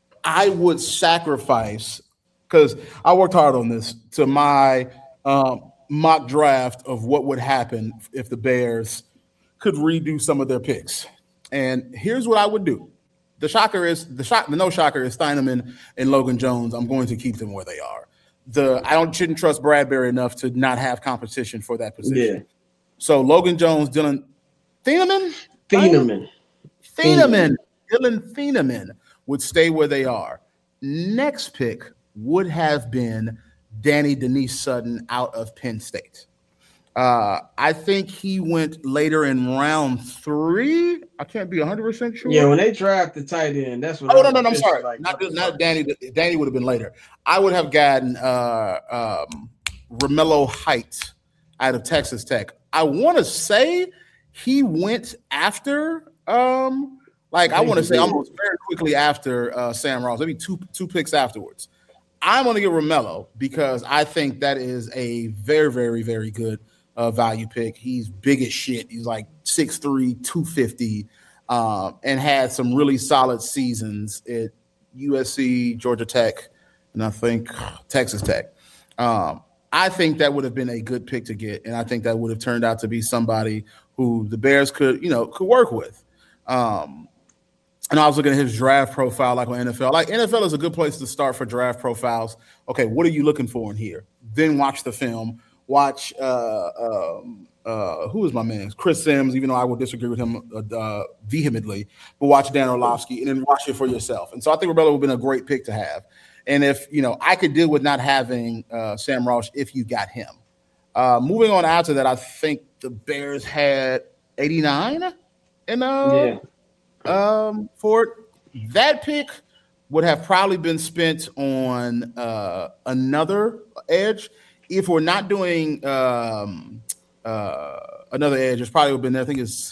S2: I would sacrifice, because I worked hard on this, to my um, mock draft of what would happen if the Bears could redo some of their picks. And here's what I would do. The shocker is the shock. The no shocker is Steineman and Logan Jones. I'm going to keep them where they are. The I don't shouldn't trust Bradbury enough to not have competition for that position. Yeah. So Logan Jones, Dylan Thieneman,
S3: Thieneman,
S2: Thieneman, Dylan Thieneman would stay where they are. Next pick would have been Danny Denise Sutton out of Penn State. Uh, I think he went later in round three. I can't be one hundred percent sure.
S3: Yeah, when they draft the tight end, that's what.
S2: Oh, no, no, no, I'm sorry. Like, not not Danny. Danny would have been later. I would have gotten uh, um, Romello Heights out of Texas Tech. I want to say he went after, um, like, I, I want to say almost very quickly after uh, Sam Ross, maybe two two picks afterwards. I'm going to get Romello because I think that is a very, very, very good Uh, value pick. He's big as shit. He's like six three, two fifty, uh, and had some really solid seasons at U S C, Georgia Tech, and I think Texas Tech. Um, I think that would have been a good pick to get, and I think that would have turned out to be somebody who the Bears could, you know, could work with. Um, and I was looking at his draft profile, like on N F L. Like N F L is a good place to start for draft profiles. Okay, what are you looking for in here? Then watch the film. Watch uh, um, uh, who is my man? Chris Sims, even though I would disagree with him uh, vehemently, but watch Dan Orlovsky and then watch it for yourself. And so I think Romello would have been a great pick to have. And if, you know, I could deal with not having uh, Sam Ross if you got him. Uh, moving on after that, I think the Bears had eighty-nine in uh, yeah. um, for it. That pick would have probably been spent on uh, another edge. If we're not doing um, uh, another edge, it's probably would have been there. I think it's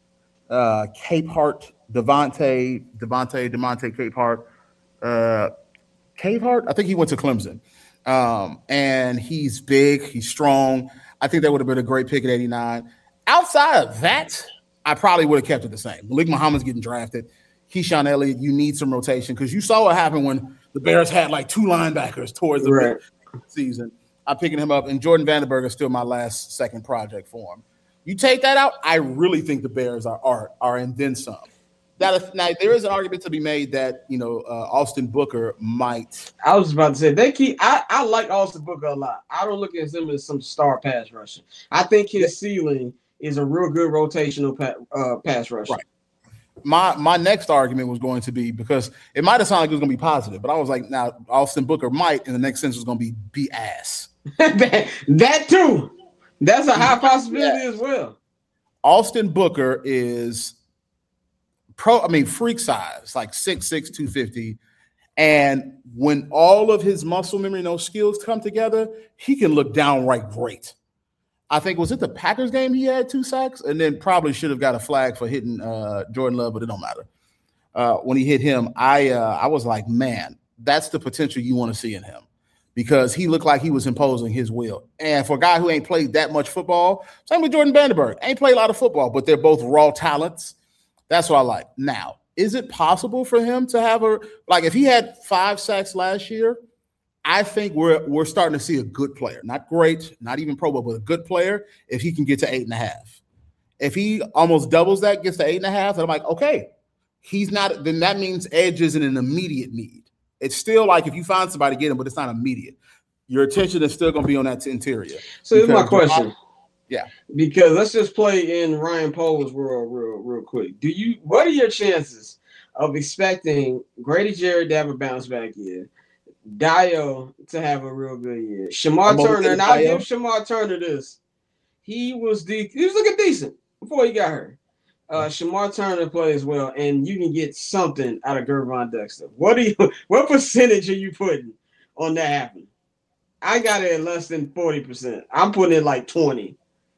S2: uh, Capehart, Devontae, Devontae, Demonte Capehart, uh, Capehart. I think he went to Clemson, um, and he's big, he's strong. I think that would have been a great pick at eighty-nine. Outside of that, I probably would have kept it the same. Malik Muhammad's getting drafted. Keyshawn Elliott, you need some rotation because you saw what happened when the Bears had like two linebackers towards the right. season. I'm picking him up, and Jordan Vandenberg is still my last second project for him. You take that out, I really think the Bears are are, are in then some. Now, if, now, there is an argument to be made that, you know, uh, Austin Booker might.
S3: I was about to say, they keep. I, I like Austin Booker a lot. I don't look at him as some star pass rusher. I think his yeah. ceiling is a real good rotational pa- uh, pass rusher.
S2: Right. My my next argument was going to be, because it might have sounded like it was going to be positive, but I was like, now Austin Booker might, in the next sentence, was going to be be ass.
S3: that, that too. That's a high possibility yeah. as well.
S2: Austin Booker is pro. I mean, freak size, like six six, two fifty, and when all of his muscle memory and those skills come together, he can look downright great. I think, was it the Packers game he had two sacks, and then probably should have got a flag for hitting uh, Jordan Love, but it don't matter. Uh, when he hit him, I uh, I was like, man, that's the potential you want to see in him, because he looked like he was imposing his will. And for a guy who ain't played that much football, same with Jordan Vandenberg, ain't played a lot of football, but they're both raw talents. That's what I like. Now, is it possible for him to have a, like if he had five sacks last year, I think we're we're starting to see a good player. Not great, not even Pro Bowl, but a good player if he can get to eight and a half. If he almost doubles that, gets to eight and a half, and I'm like, okay, he's not, then that means edge isn't an immediate need. It's still like if you find somebody, get him, but it's not immediate. Your attention is still going to be on that interior.
S3: So here's my question.
S2: Yeah.
S3: Because let's just play in Ryan Poles' world real, real quick. Do you, what are your chances of expecting Grady Jarrett to have a bounce back year, Dio to have a real good year, Shamar Turner, and I'll give Shamar Turner this. He was de- he was looking decent before he got hurt. Uh, Shamar Turner plays well, and you can get something out of Gervon Dexter. What do you? What percentage are you putting on that happening? I got it at less than forty percent. I'm putting it like twenty,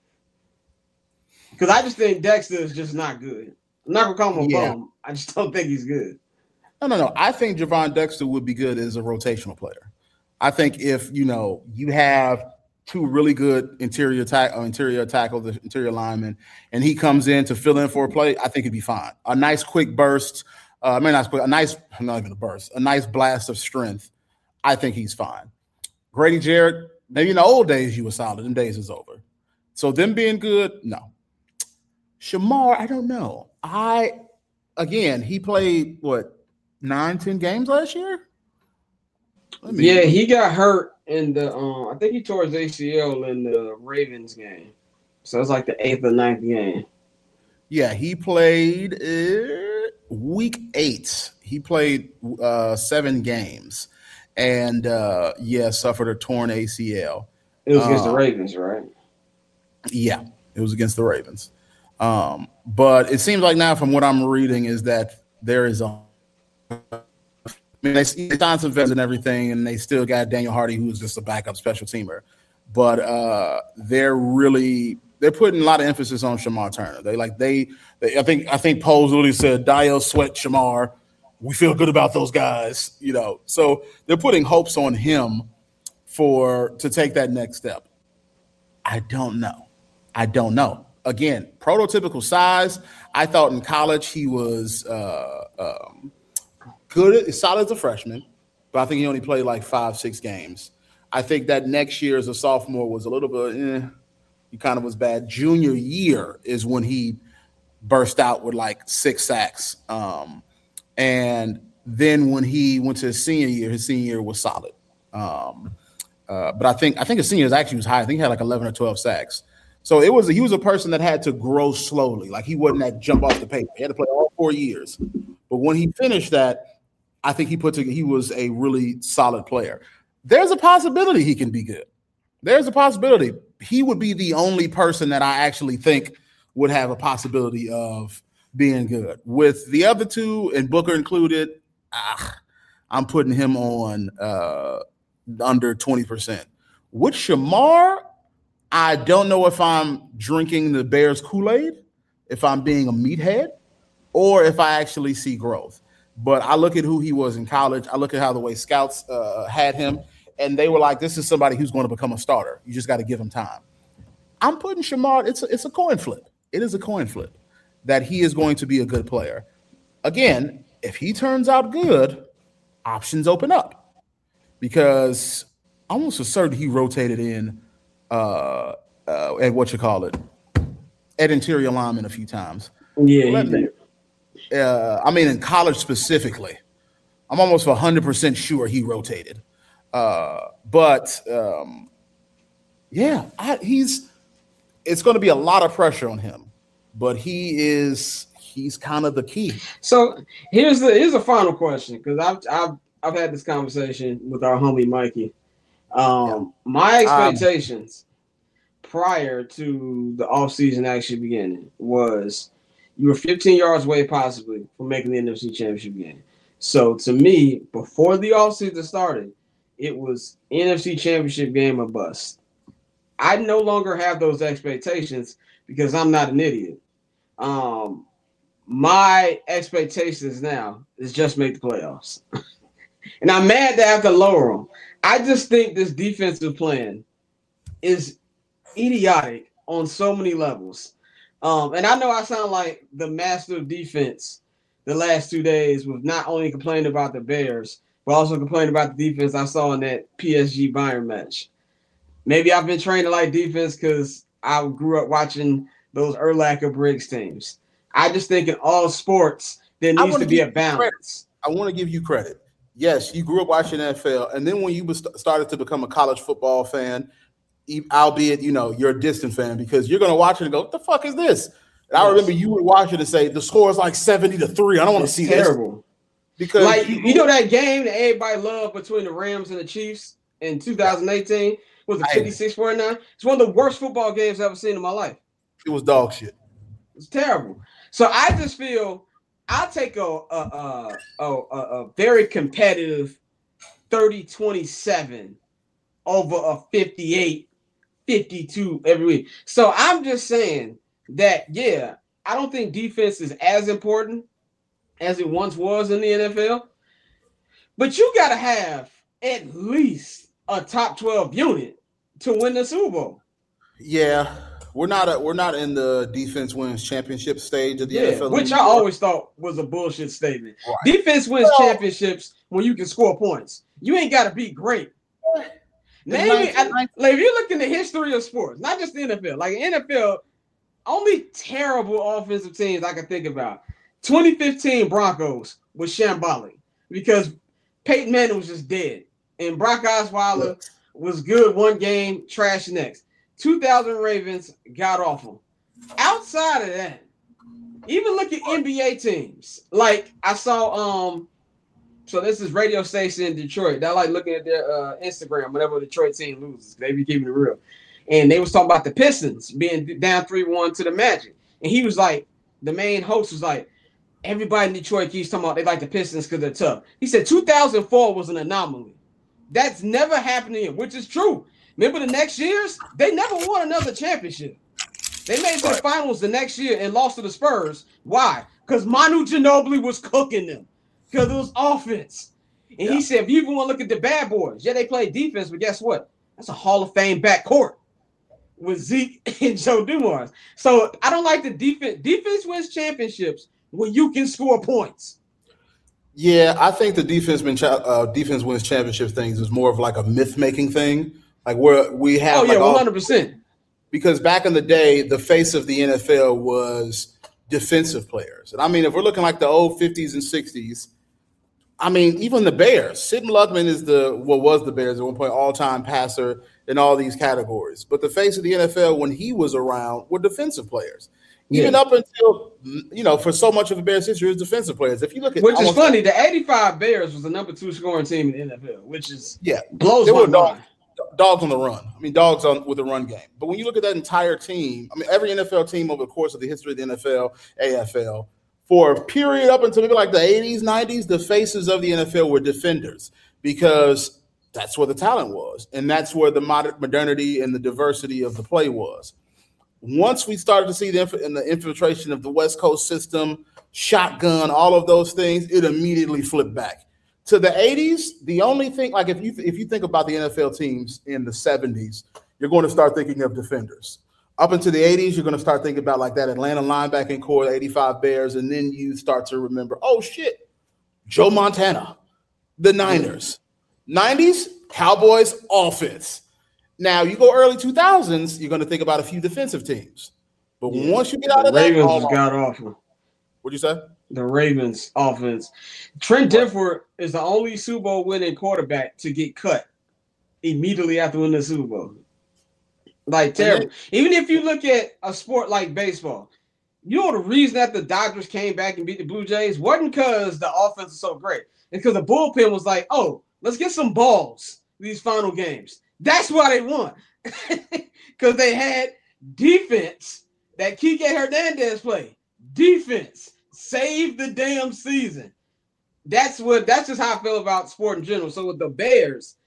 S3: because I just think Dexter is just not good. I'm not gonna call him a yeah. bum. I just don't think he's good.
S2: No, no, no. I think Gervon Dexter would be good as a rotational player. I think if, you know, you have two really good interior tack, uh, interior tackle, the interior lineman, and he comes in to fill in for a play, I think it'd be fine. A nice quick burst, uh, I mean, not quick, a nice, not even a burst, a nice blast of strength. I think he's fine. Grady Jarrett, maybe in the old days you were solid. Them days is over. So them being good, no. Shamar, I don't know. I again, he played what nine, ten games last year.
S3: Me, yeah, he got hurt in the. Um, I think he tore his A C L in the Ravens game, so it's like the eighth or ninth game.
S2: Yeah, he played uh, week eight. He played uh, seven games, and uh, yeah, suffered a torn A C L.
S3: It was against uh, the Ravens, right?
S2: Yeah, it was against the Ravens. Um, but it seems like now, from what I'm reading, is that there is a. I mean, they signed some vets and everything, and they still got Daniel Hardy, who's just a backup special teamer. But uh, they're really they're putting a lot of emphasis on Shamar Turner. They like they, they I think I think Poles literally said Dial, Sweat, Shamar. We feel good about those guys, you know. So they're putting hopes on him for to take that next step. I don't know. I don't know. Again, prototypical size. I thought in college he was uh, um, good, solid as a freshman, but I think he only played like five, six games. I think that next year as a sophomore was a little bit, eh, he kind of was bad. Junior year is when he burst out with like six sacks. Um, and then when he went to his senior year, his senior year was solid. Um, uh, but I think I think his senior year actually was high. I think he had like eleven or twelve sacks. So it was he was a person that had to grow slowly. Like he wasn't that jump off the page. He had to play all four years. But when he finished that, I think he put to, he was a really solid player. There's a possibility he can be good. There's a possibility. He would be the only person that I actually think would have a possibility of being good. With the other two, and Booker included, ah, I'm putting him on uh, under twenty percent. With Shamar, I don't know if I'm drinking the Bears Kool-Aid, if I'm being a meathead, or if I actually see growth. But I look at who he was in college. I look at how the way scouts uh, had him, and they were like, this is somebody who's going to become a starter. You just got to give him time. I'm putting Shamar, it's a, it's a coin flip. It is a coin flip that he is going to be a good player. Again, if he turns out good, options open up. Because I'm almost certain he rotated in uh, uh, at what you call it, at interior lineman a few times.
S3: Yeah, Let me,
S2: uh, I mean, in college specifically, I'm almost one hundred percent sure he rotated. Uh, but um, yeah, I, he's. It's going to be a lot of pressure on him, but he is. He's kind of the key.
S3: So here's the here's a final question, because I've I've I've had this conversation with our homie Mikey. Um, yeah. My expectations um, prior to the offseason actually beginning was you were fifteen yards away possibly from making the N F C Championship game. So to me, before the offseason started, it was N F C Championship game or bust. I no longer have those expectations because I'm not an idiot. Um, my expectations now is just make the playoffs. And I'm mad to have to lower them. I just think this defensive plan is idiotic on so many levels. Um, and I know I sound like the master of defense the last two days with not only complaining about the Bears, but also complaining about the defense I saw in that P S G Bayern match. Maybe I've been trained to like defense because I grew up watching those Urlacher Briggs teams. I just think in all sports, there needs to be a balance.
S2: I want to give you credit. Yes, you grew up watching N F L, and then when you started to become a college football fan, albeit, you know, you're a distant fan because you're going to watch it and go, what the fuck is this? And yes. I remember you would watch it and say, the score is like seventy to three. I don't want to see
S3: terrible.
S2: This. Because
S3: like, you know that game that everybody loved between the Rams and the Chiefs in two thousand eighteen? Was it fifty-six forty-nine? It's one of the worst football games I've ever seen in my life.
S2: It was dog shit.
S3: It's terrible. So I just feel I'll take a a, a, a, a very competitive thirty twenty-seven over a fifty-eight fifty-two every week. So I'm just saying that, yeah, I don't think defense is as important as it once was in the N F L. But you got to have at least a top twelve unit to win the Super Bowl.
S2: Yeah, we're not a, we're not in the defense wins championship stage of the
S3: yeah,
S2: N F L,
S3: which I always thought was a bullshit statement. Right. Defense wins well, championships when you can score points. You ain't got to be great. Maybe I, like if you look in the history of sports, not just the N F L, like N F L, only terrible offensive teams I can think about. twenty fifteen Broncos was shambolic because Peyton Manning was just dead. And Brock Osweiler was good one game, trash next. two thousand Ravens got awful. Outside of that, even look at N B A teams. Like I saw, um, so this is radio station in Detroit. They like looking at their uh, Instagram whenever the Detroit team loses. They be keeping it real. And they was talking about the Pistons being down three one to the Magic. And he was like, the main host was like, everybody in Detroit keeps talking about they like the Pistons because they're tough. He said two thousand four was an anomaly. That's never happened here, which is true. Remember the next years? They never won another championship. They made it to the finals the next year and lost to the Spurs. Why? Because Manu Ginobili was cooking them. Because it was offense. And yeah. he said, if you even want to look at the bad boys, yeah, they play defense, but guess what? That's a Hall of Fame backcourt with Zeke and Joe Dumars. So I don't like the defense. Defense wins championships when you can score points.
S2: Yeah, I think the defense win cha- uh, defense wins championships things is more of like a myth-making thing. Like where we have,
S3: oh yeah,
S2: like
S3: one hundred percent.
S2: Because back in the day, the face of the N F L was defensive players, and I mean, if we're looking like the old fifties and sixties, I mean, even the Bears. Sid Luckman is the what was the Bears at one point all-time passer in all these categories. But the face of the N F L when he was around were defensive players. Even yeah. up until, you know, for so much of the Bears' history is defensive players. If you look at
S3: which is funny, the eighty-five Bears was the number two scoring team in the N F L, which is
S2: yeah
S3: blows my
S2: dogs,
S3: mind.
S2: Dogs on the run. I mean, dogs on with the run game. But when you look at that entire team, I mean, every N F L team over the course of the history of the N F L, A F L, for a period up until maybe like the eighties, nineties, the faces of the N F L were defenders because that's where the talent was, and that's where the modern modernity and the diversity of the play was. Once we started to see the, inf- in the infiltration of the West Coast system, shotgun, all of those things, it immediately flipped back. To the eighties, the only thing, like if you if you think about the N F L teams in the seventies, you're going to start thinking of defenders. Up into the eighties, you're going to start thinking about like that Atlanta linebacking core, eighty-five Bears, and then you start to remember, oh shit, Joe Montana, the Niners. nineties, Cowboys offense. Now, you go early two thousands, you're going to think about a few defensive teams. But yeah. once you get out
S3: the
S2: of that,
S3: Ravens all got awful.
S2: What'd you say?
S3: The Ravens offense. Trent Dilfer is the only Super Bowl winning quarterback to get cut immediately after winning the Super Bowl. Like, terrible. Then, even if you look at a sport like baseball, you know the reason that the Dodgers came back and beat the Blue Jays wasn't because the offense was so great. It's because the bullpen was like, oh, let's get some balls these final games. That's why they won. Because they had defense that Kike Hernandez played. Defense saved the damn season. That's what. That's just how I feel about sport in general. So with the Bears,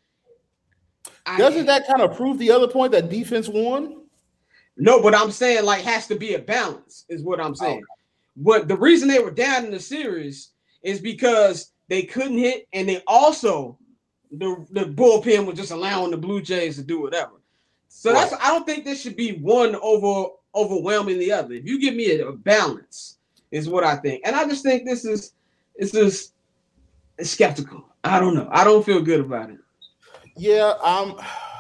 S2: doesn't
S3: I,
S2: that kind of prove the other point that defense won?
S3: No, but I'm saying like has to be a balance is what I'm saying. Oh. What the reason they were down in the series is because they couldn't hit, and they also the the bullpen was just allowing the Blue Jays to do whatever. So right. that's I don't think this should be one over overwhelming the other. If you give me a, a balance, is what I think, and I just think this is it's just it's skeptical. I don't know. I don't feel good about it.
S2: Yeah, um,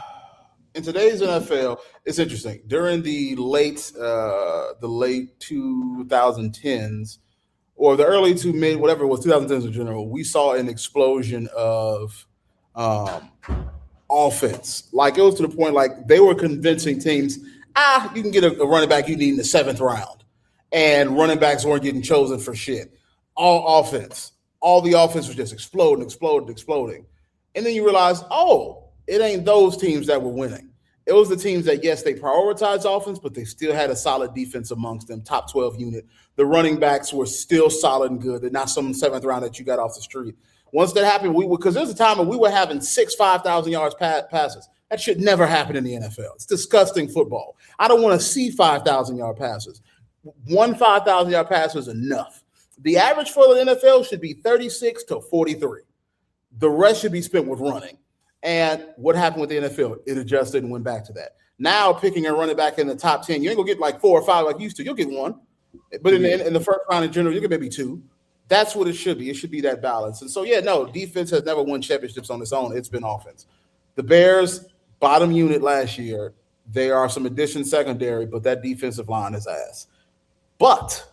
S2: in today's N F L, it's interesting. During the late uh, the late twenty tens or the early to mid whatever it was twenty tens in general, we saw an explosion of um, offense. Like it was to the point like they were convincing teams, ah, you can get a, a running back you need in the seventh round, and running backs weren't getting chosen for shit. All offense, all the offense was just exploding, exploding, exploding. And then you realize, oh, it ain't those teams that were winning. It was the teams that, yes, they prioritized offense, but they still had a solid defense amongst them, top twelve unit. The running backs were still solid and good. They're not some seventh round that you got off the street. Once that happened, we because there's a time when we were having six five thousand yards pa- passes. That should never happen in the N F L. It's disgusting football. I don't want to see five thousand yard passes. One five thousand yard pass is enough. The average for the N F L should be thirty-six to forty-three. The rest should be spent with running. And what happened with the N F L? It adjusted and went back to that. Now, picking a running back in the top ten, you ain't going to get like four or five like you used to. You'll get one. But in the, in the first round in general, you get maybe two. That's what it should be. It should be that balance. And so, yeah, no, defense has never won championships on its own. It's been offense. The Bears, bottom unit last year, There are some additions secondary, but that defensive line is ass. But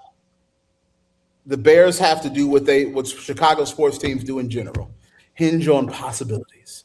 S2: the Bears have to do what they what Chicago sports teams do in general, hinge on possibilities.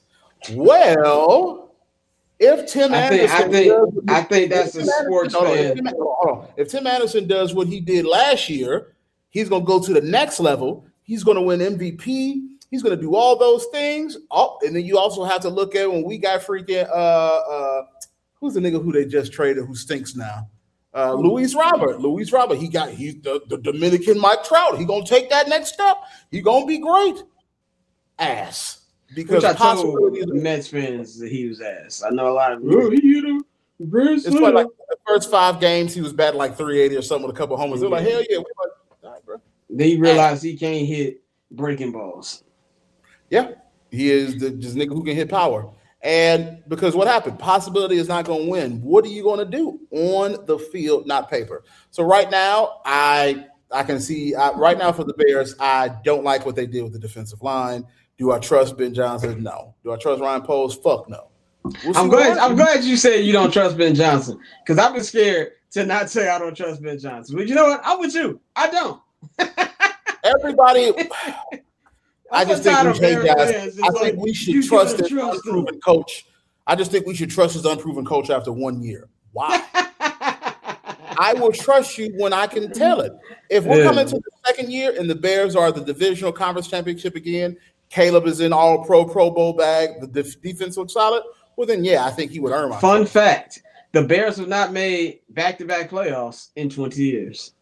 S2: Well, if Tim
S3: I
S2: Anderson,
S3: think I think,
S2: does,
S3: I think that's a sports
S2: hold on,
S3: fan.
S2: if, Tim, hold on. if Tim Anderson does what he did last year, he's going to go to the next level. He's going to win M V P. He's going to do all those things. Oh, and then you also have to look at when we got freaking uh uh who's the nigga who they just traded who stinks now. Uh, Luis Robert, Luis Robert, he got he's the, the Dominican Mike Trout. He gonna take that next step. He gonna be great. Ass, because
S3: Which I told Mets fans that he was ass. I know a lot of
S2: oh, he hit him. It's what, like the first five games he was batting like three eighty or something with a couple of homers. They're like, hell yeah, we like, all right, bro.
S3: Then he realized he can't hit breaking balls.
S2: Yeah, he is the just nigga who can hit power. And because what happened? Possibility is not going to win. What are you going to do on the field, not paper? So right now, I I can see I, right now for the Bears, I don't like what they did with the defensive line. Do I trust Ben Johnson? No. Do I trust Ryan Poles? Fuck no.
S3: We'll I'm glad. I'm glad you said you don't trust Ben Johnson because I've been scared to not say I don't trust Ben Johnson. But you know what? I'm with you. I don't.
S2: Everybody. I just think we should, guys, I think we should trust this unproven coach. I just think we should trust his unproven coach after one year. Why? I will trust you when I can tell it. If we're yeah. coming to the second year and the Bears are the divisional conference championship again, Caleb is in all pro Pro Bowl bag, the def- defense looks solid, well then, yeah, I think he would earn my
S3: Fun trust. Fact, the Bears have not made back-to-back playoffs in twenty years.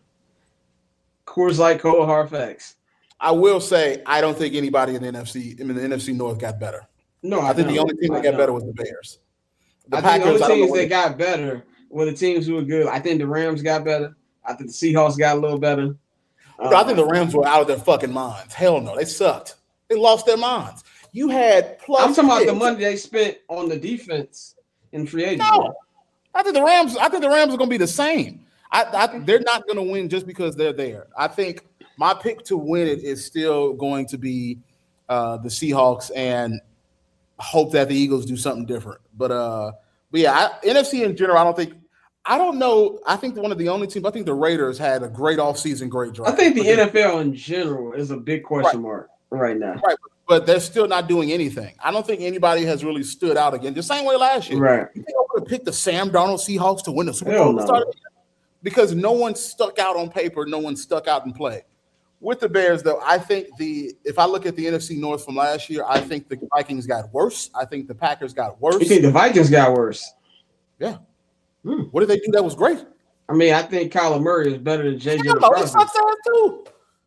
S3: Coors Light, cold hard facts.
S2: I will say I don't think anybody in the N F C, I mean the N F C North got better.
S3: No, I,
S2: I think
S3: don't.
S2: the only team that
S3: I
S2: got
S3: don't.
S2: better was the Bears.
S3: The I Packers, think the only teams that got better were the teams who were good. I think the Rams got better. I think the Seahawks got a little better.
S2: Uh, I think the Rams were out of their fucking minds. Hell no, they sucked. They lost their minds. You had plus.
S3: I'm talking picks. About the money they spent on the defense in free agency.
S2: No, I think the Rams. I think the Rams are going to be the same. I, I they're not going to win just because they're there. I think. My pick to win it is still going to be uh, the Seahawks, and hope that the Eagles do something different. But, uh, but yeah, I, N F C in general, I don't think – I don't know. I think one of the only teams – I think the Raiders had a great offseason, great draft.
S3: I think the N F L in general is a big question right. mark right now.
S2: Right, but they're still not doing anything. I don't think anybody has really stood out again. The same way last year.
S3: Right.
S2: You think I would have picked the Sam Darnold Seahawks to win the Super Bowl? No. Because no one stuck out on paper. No one stuck out in play. With the Bears, though, I think the if I look at the N F C North from last year, I think the Vikings got worse. I think the Packers got worse.
S3: You think the Vikings got worse?
S2: Yeah. Hmm. What did they do that was great?
S3: I mean, I think Kyler Murray is better than J J
S2: yeah,
S3: McCarthy.
S2: He sucks ass too.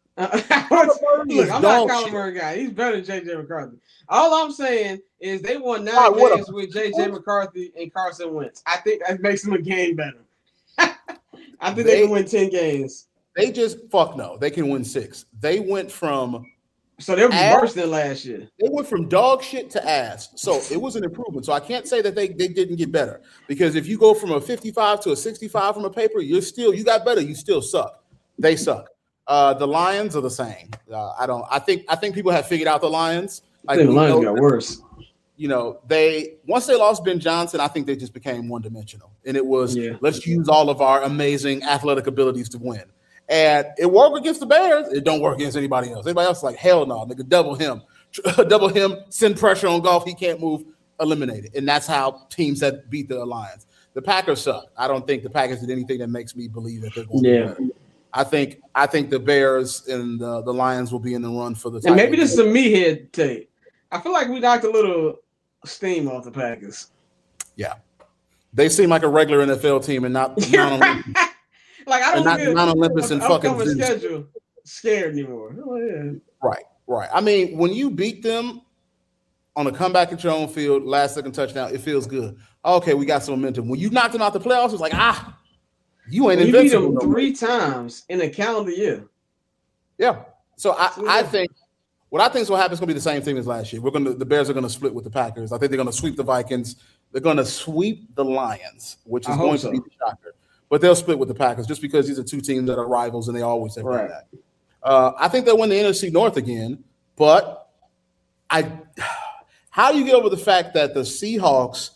S3: Look, I'm not a Kyler Murray guy. He's better than J J McCarthy. All I'm saying is they won nine right, games a, with J J McCarthy and Carson Wentz. I think that makes them a game better. I think they, they can win ten games.
S2: They just fuck no. They can win six. They went from
S3: so they'll be ass, worse than last year.
S2: They went from dog shit to ass. So it was an improvement. So I can't say that they, they didn't get better because if you go from a fifty-five to a sixty-five from a paper, you're still you got better. You still suck. They suck. Uh, the Lions are the same. Uh, I don't. I think I think people have figured out the Lions.
S3: Like, I think the Lions got worse.
S2: You know, they once they lost Ben Johnson, I think they just became one dimensional, and it was yeah. let's use all of our amazing athletic abilities to win. And it worked against the Bears. It don't work against anybody else. Anybody else is like, hell no, nigga, double him. double him, send pressure on Goff. He can't move, eliminate it. And that's how teams that beat the Lions. The Packers suck. I don't think the Packers did anything that makes me believe that they're going
S3: yeah.
S2: to be better. I think I think the Bears and the, the Lions will be in the run for the
S3: title. And maybe this is a me-head take. I feel like we knocked a little steam off the Packers.
S2: Yeah. They seem like a regular N F L team and not not
S3: Like I don't
S2: not, not Olympus and fucking
S3: schedule scared anymore. Oh, yeah.
S2: Right, right. I mean, when you beat them on a comeback at your own field, last second touchdown, it feels good. Okay, we got some momentum. When you knocked them out the playoffs, it's like ah, you ain't
S3: when invincible. You beat them
S2: no
S3: three more. times in a calendar year.
S2: Yeah. So I, so, yeah. I think what I think is what happens is going to be the same thing as last year. We're going to the Bears are going to split with the Packers. I think they're going to sweep the Vikings. They're going to sweep the Lions, which is going so. to be the shocker. But they'll split with the Packers just because these are two teams that are rivals and they always have
S3: right.
S2: done that. Uh, I think they'll win the N F C North again, but I, how do you get over the fact that the Seahawks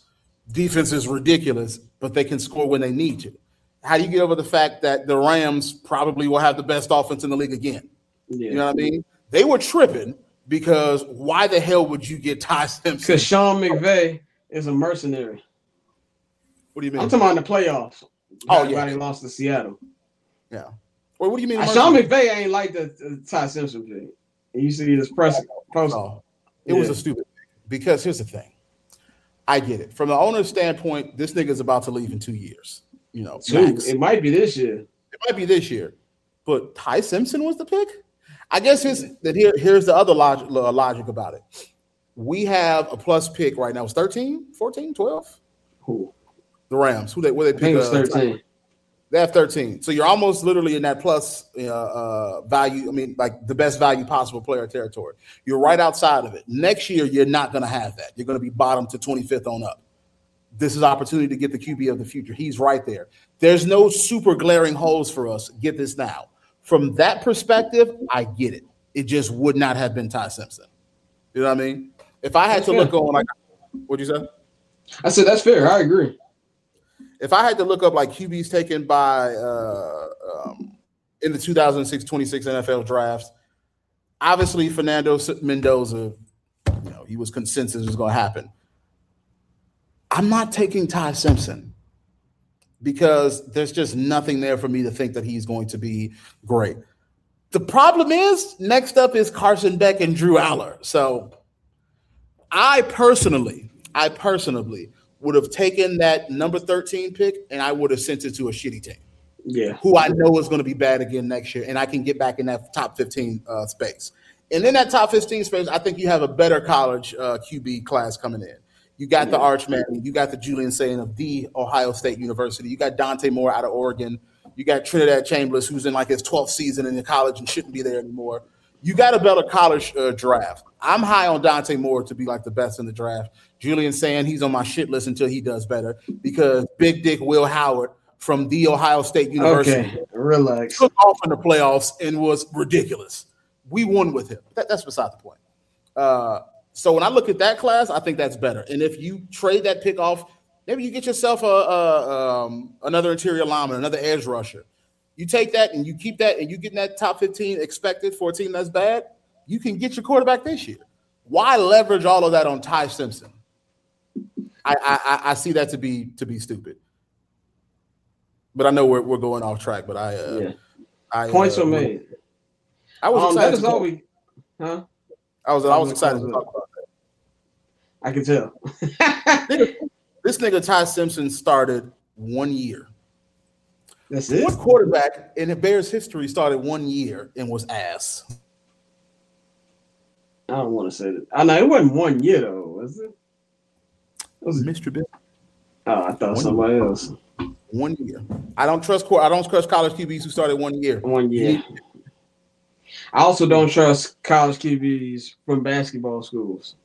S2: defense is ridiculous, but they can score when they need to. How do you get over the fact that the Rams probably will have the best offense in the league again? Yeah. You know what I mean? They were tripping because why the hell would you get Ty Simpson?
S3: Because Sean McVay is a mercenary.
S2: What do you mean?
S3: I'm talking about the playoffs.
S2: Oh,
S3: Everybody
S2: yeah.
S3: Everybody lost to Seattle.
S2: Yeah. Well, what do you mean?
S3: Uh, Sean McVay ain't like the, the Ty Simpson thing. You see this press post.
S2: Oh, it yeah. was a stupid thing. Because here's the thing. I get it. From the owner's standpoint, this nigga's about to leave in two years. You know,
S3: two. It might be this year.
S2: It might be this year. But Ty Simpson was the pick? I guess here's, that here, here's the other logic, uh, logic about it. We have a plus pick right now. It's thirteen, fourteen, twelve?
S3: Who?
S2: The Rams. Who they where they pick?
S3: I think it was thirteen. Uh,
S2: they have thirteen. So you're almost literally in that plus uh, uh, value. I mean, like the best value possible player territory. You're right outside of it. Next year, you're not going to have that. You're going to be bottom to twenty-fifth on up. This is opportunity to get the Q B of the future. He's right there. There's no super glaring holes for us. Get this now. From that perspective, I get it. It just would not have been Ty Simpson. You know what I mean? If I had to look on, like, what'd you say?
S3: I said that's fair. I agree.
S2: If I had to look up like Q Bs taken by uh, um, in the two thousand six twenty-six N F L drafts, obviously Fernando Mendoza, you know, he was consensus was going to happen. I'm not taking Ty Simpson because there's just nothing there for me to think that he's going to be great. The problem is next up is Carson Beck and Drew Aller. So I personally, I personally would have taken that number thirteen pick and I would have sent it to a shitty team.
S3: Yeah.
S2: Who I know is going to be bad again next year, and I can get back in that top fifteen uh, space. And in that top fifteen space, I think you have a better college uh, Q B class coming in. You got yeah. the Arch Manning, you got the Julian Sayin of the Ohio State University, you got Dante Moore out of Oregon, you got Trinidad Chambers, who's in like his twelfth season in the college and shouldn't be there anymore. You got a better college uh, draft. I'm high on Dante Moore to be like the best in the draft. Julian Sayin, he's on my shit list until he does better because Big Dick Will Howard from the Ohio State University
S3: okay, relax.
S2: took off in the playoffs and was ridiculous. We won with him. That, that's beside the point. Uh, so when I look at that class, I think that's better. And if you trade that pick off, maybe you get yourself a, a um, another interior lineman, another edge rusher. You take that and you keep that and you get in that top fifteen expected for a team that's bad, you can get your quarterback this year. Why leverage all of that on Ty Simpson? I, I, I see that to be to be stupid. But I know we're we're going off track. But I, uh,
S3: yeah.
S2: I
S3: points
S2: uh,
S3: are made.
S2: I was
S3: um,
S2: excited.
S3: That is all we, huh?
S2: I was I was excited to talk about that.
S3: I can tell.
S2: This nigga Ty Simpson started one year.
S3: That's it.
S2: What quarterback in the Bears history started one year and was ass?
S3: I don't want to say that. I know it wasn't one year though, was it?
S2: It was Mister Bill.
S3: Oh, I thought one somebody year. else.
S2: One year. I don't trust. I don't trust college Q Bs who started one year.
S3: One year. I also don't trust college Q Bs from basketball schools.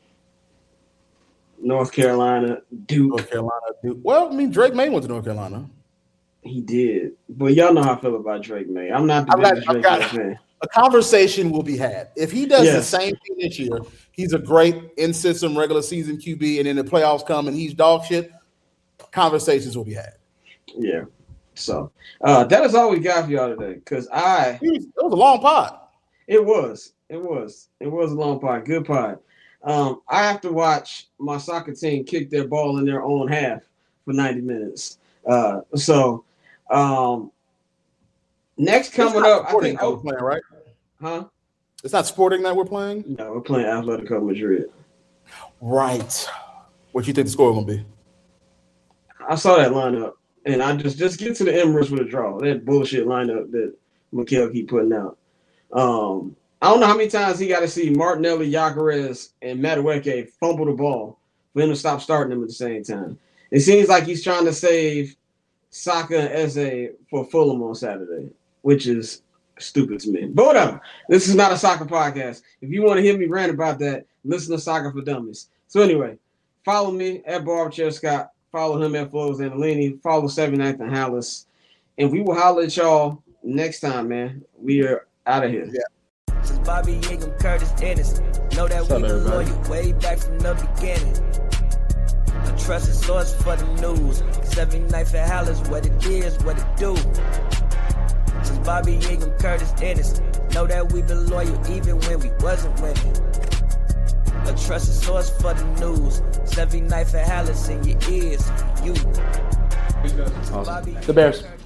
S3: North Carolina, Duke.
S2: North Carolina, Duke. Well, I mean, Drake May went to North Carolina.
S3: He did, but y'all know how I feel about Drake May. I'm not the biggest Drake May fan.
S2: A conversation will be had. If he does
S3: yes.
S2: the same thing this year, he's a great in-system regular season Q B, and then the playoffs come and he's dog shit, conversations will be had.
S3: Yeah. So uh, that is all we got for y'all today. Because I
S2: it was a long pod.
S3: It was. It was. It was a long pod. Good pod. Um, I have to watch my soccer team kick their ball in their own half for ninety minutes. Uh, so um, next coming up, I think
S2: we're playing, right?
S3: Huh?
S2: It's not Sporting that we're playing?
S3: No, we're playing Atletico Madrid.
S2: Right. What do you think the score is going to be?
S3: I saw that lineup, and I just just get to the Emirates with a draw. That bullshit lineup that Mikel keep putting out. Um, I don't know how many times he got to see Martinelli, Gyökeres, and Madueke fumble the ball for him to stop starting them at the same time. It seems like he's trying to save Saka and Eze for Fulham on Saturday, which is stupid to me. But whatever. This is not a soccer podcast. If you want to hear me rant about that, listen to Soccer for Dummies. So anyway, follow me at Barberchair Scott. Follow him at Flows Angelini. Follow seventy-ninth and Hallis. And we will holler at y'all next time, man. We are out of here.
S2: Yeah.
S1: Since Bobby Ingram, Curtis Ennis, know that we been loyal way back from the beginning. A trusted source for the news. Cause every night for hell is what it is, what it do. Since Bobby Ingram, Curtis Ennis, know that we been loyal even when we wasn't winning. A trusted source for the news. Cause every night for hell is in your ears, for you.
S4: Awesome. The Bears.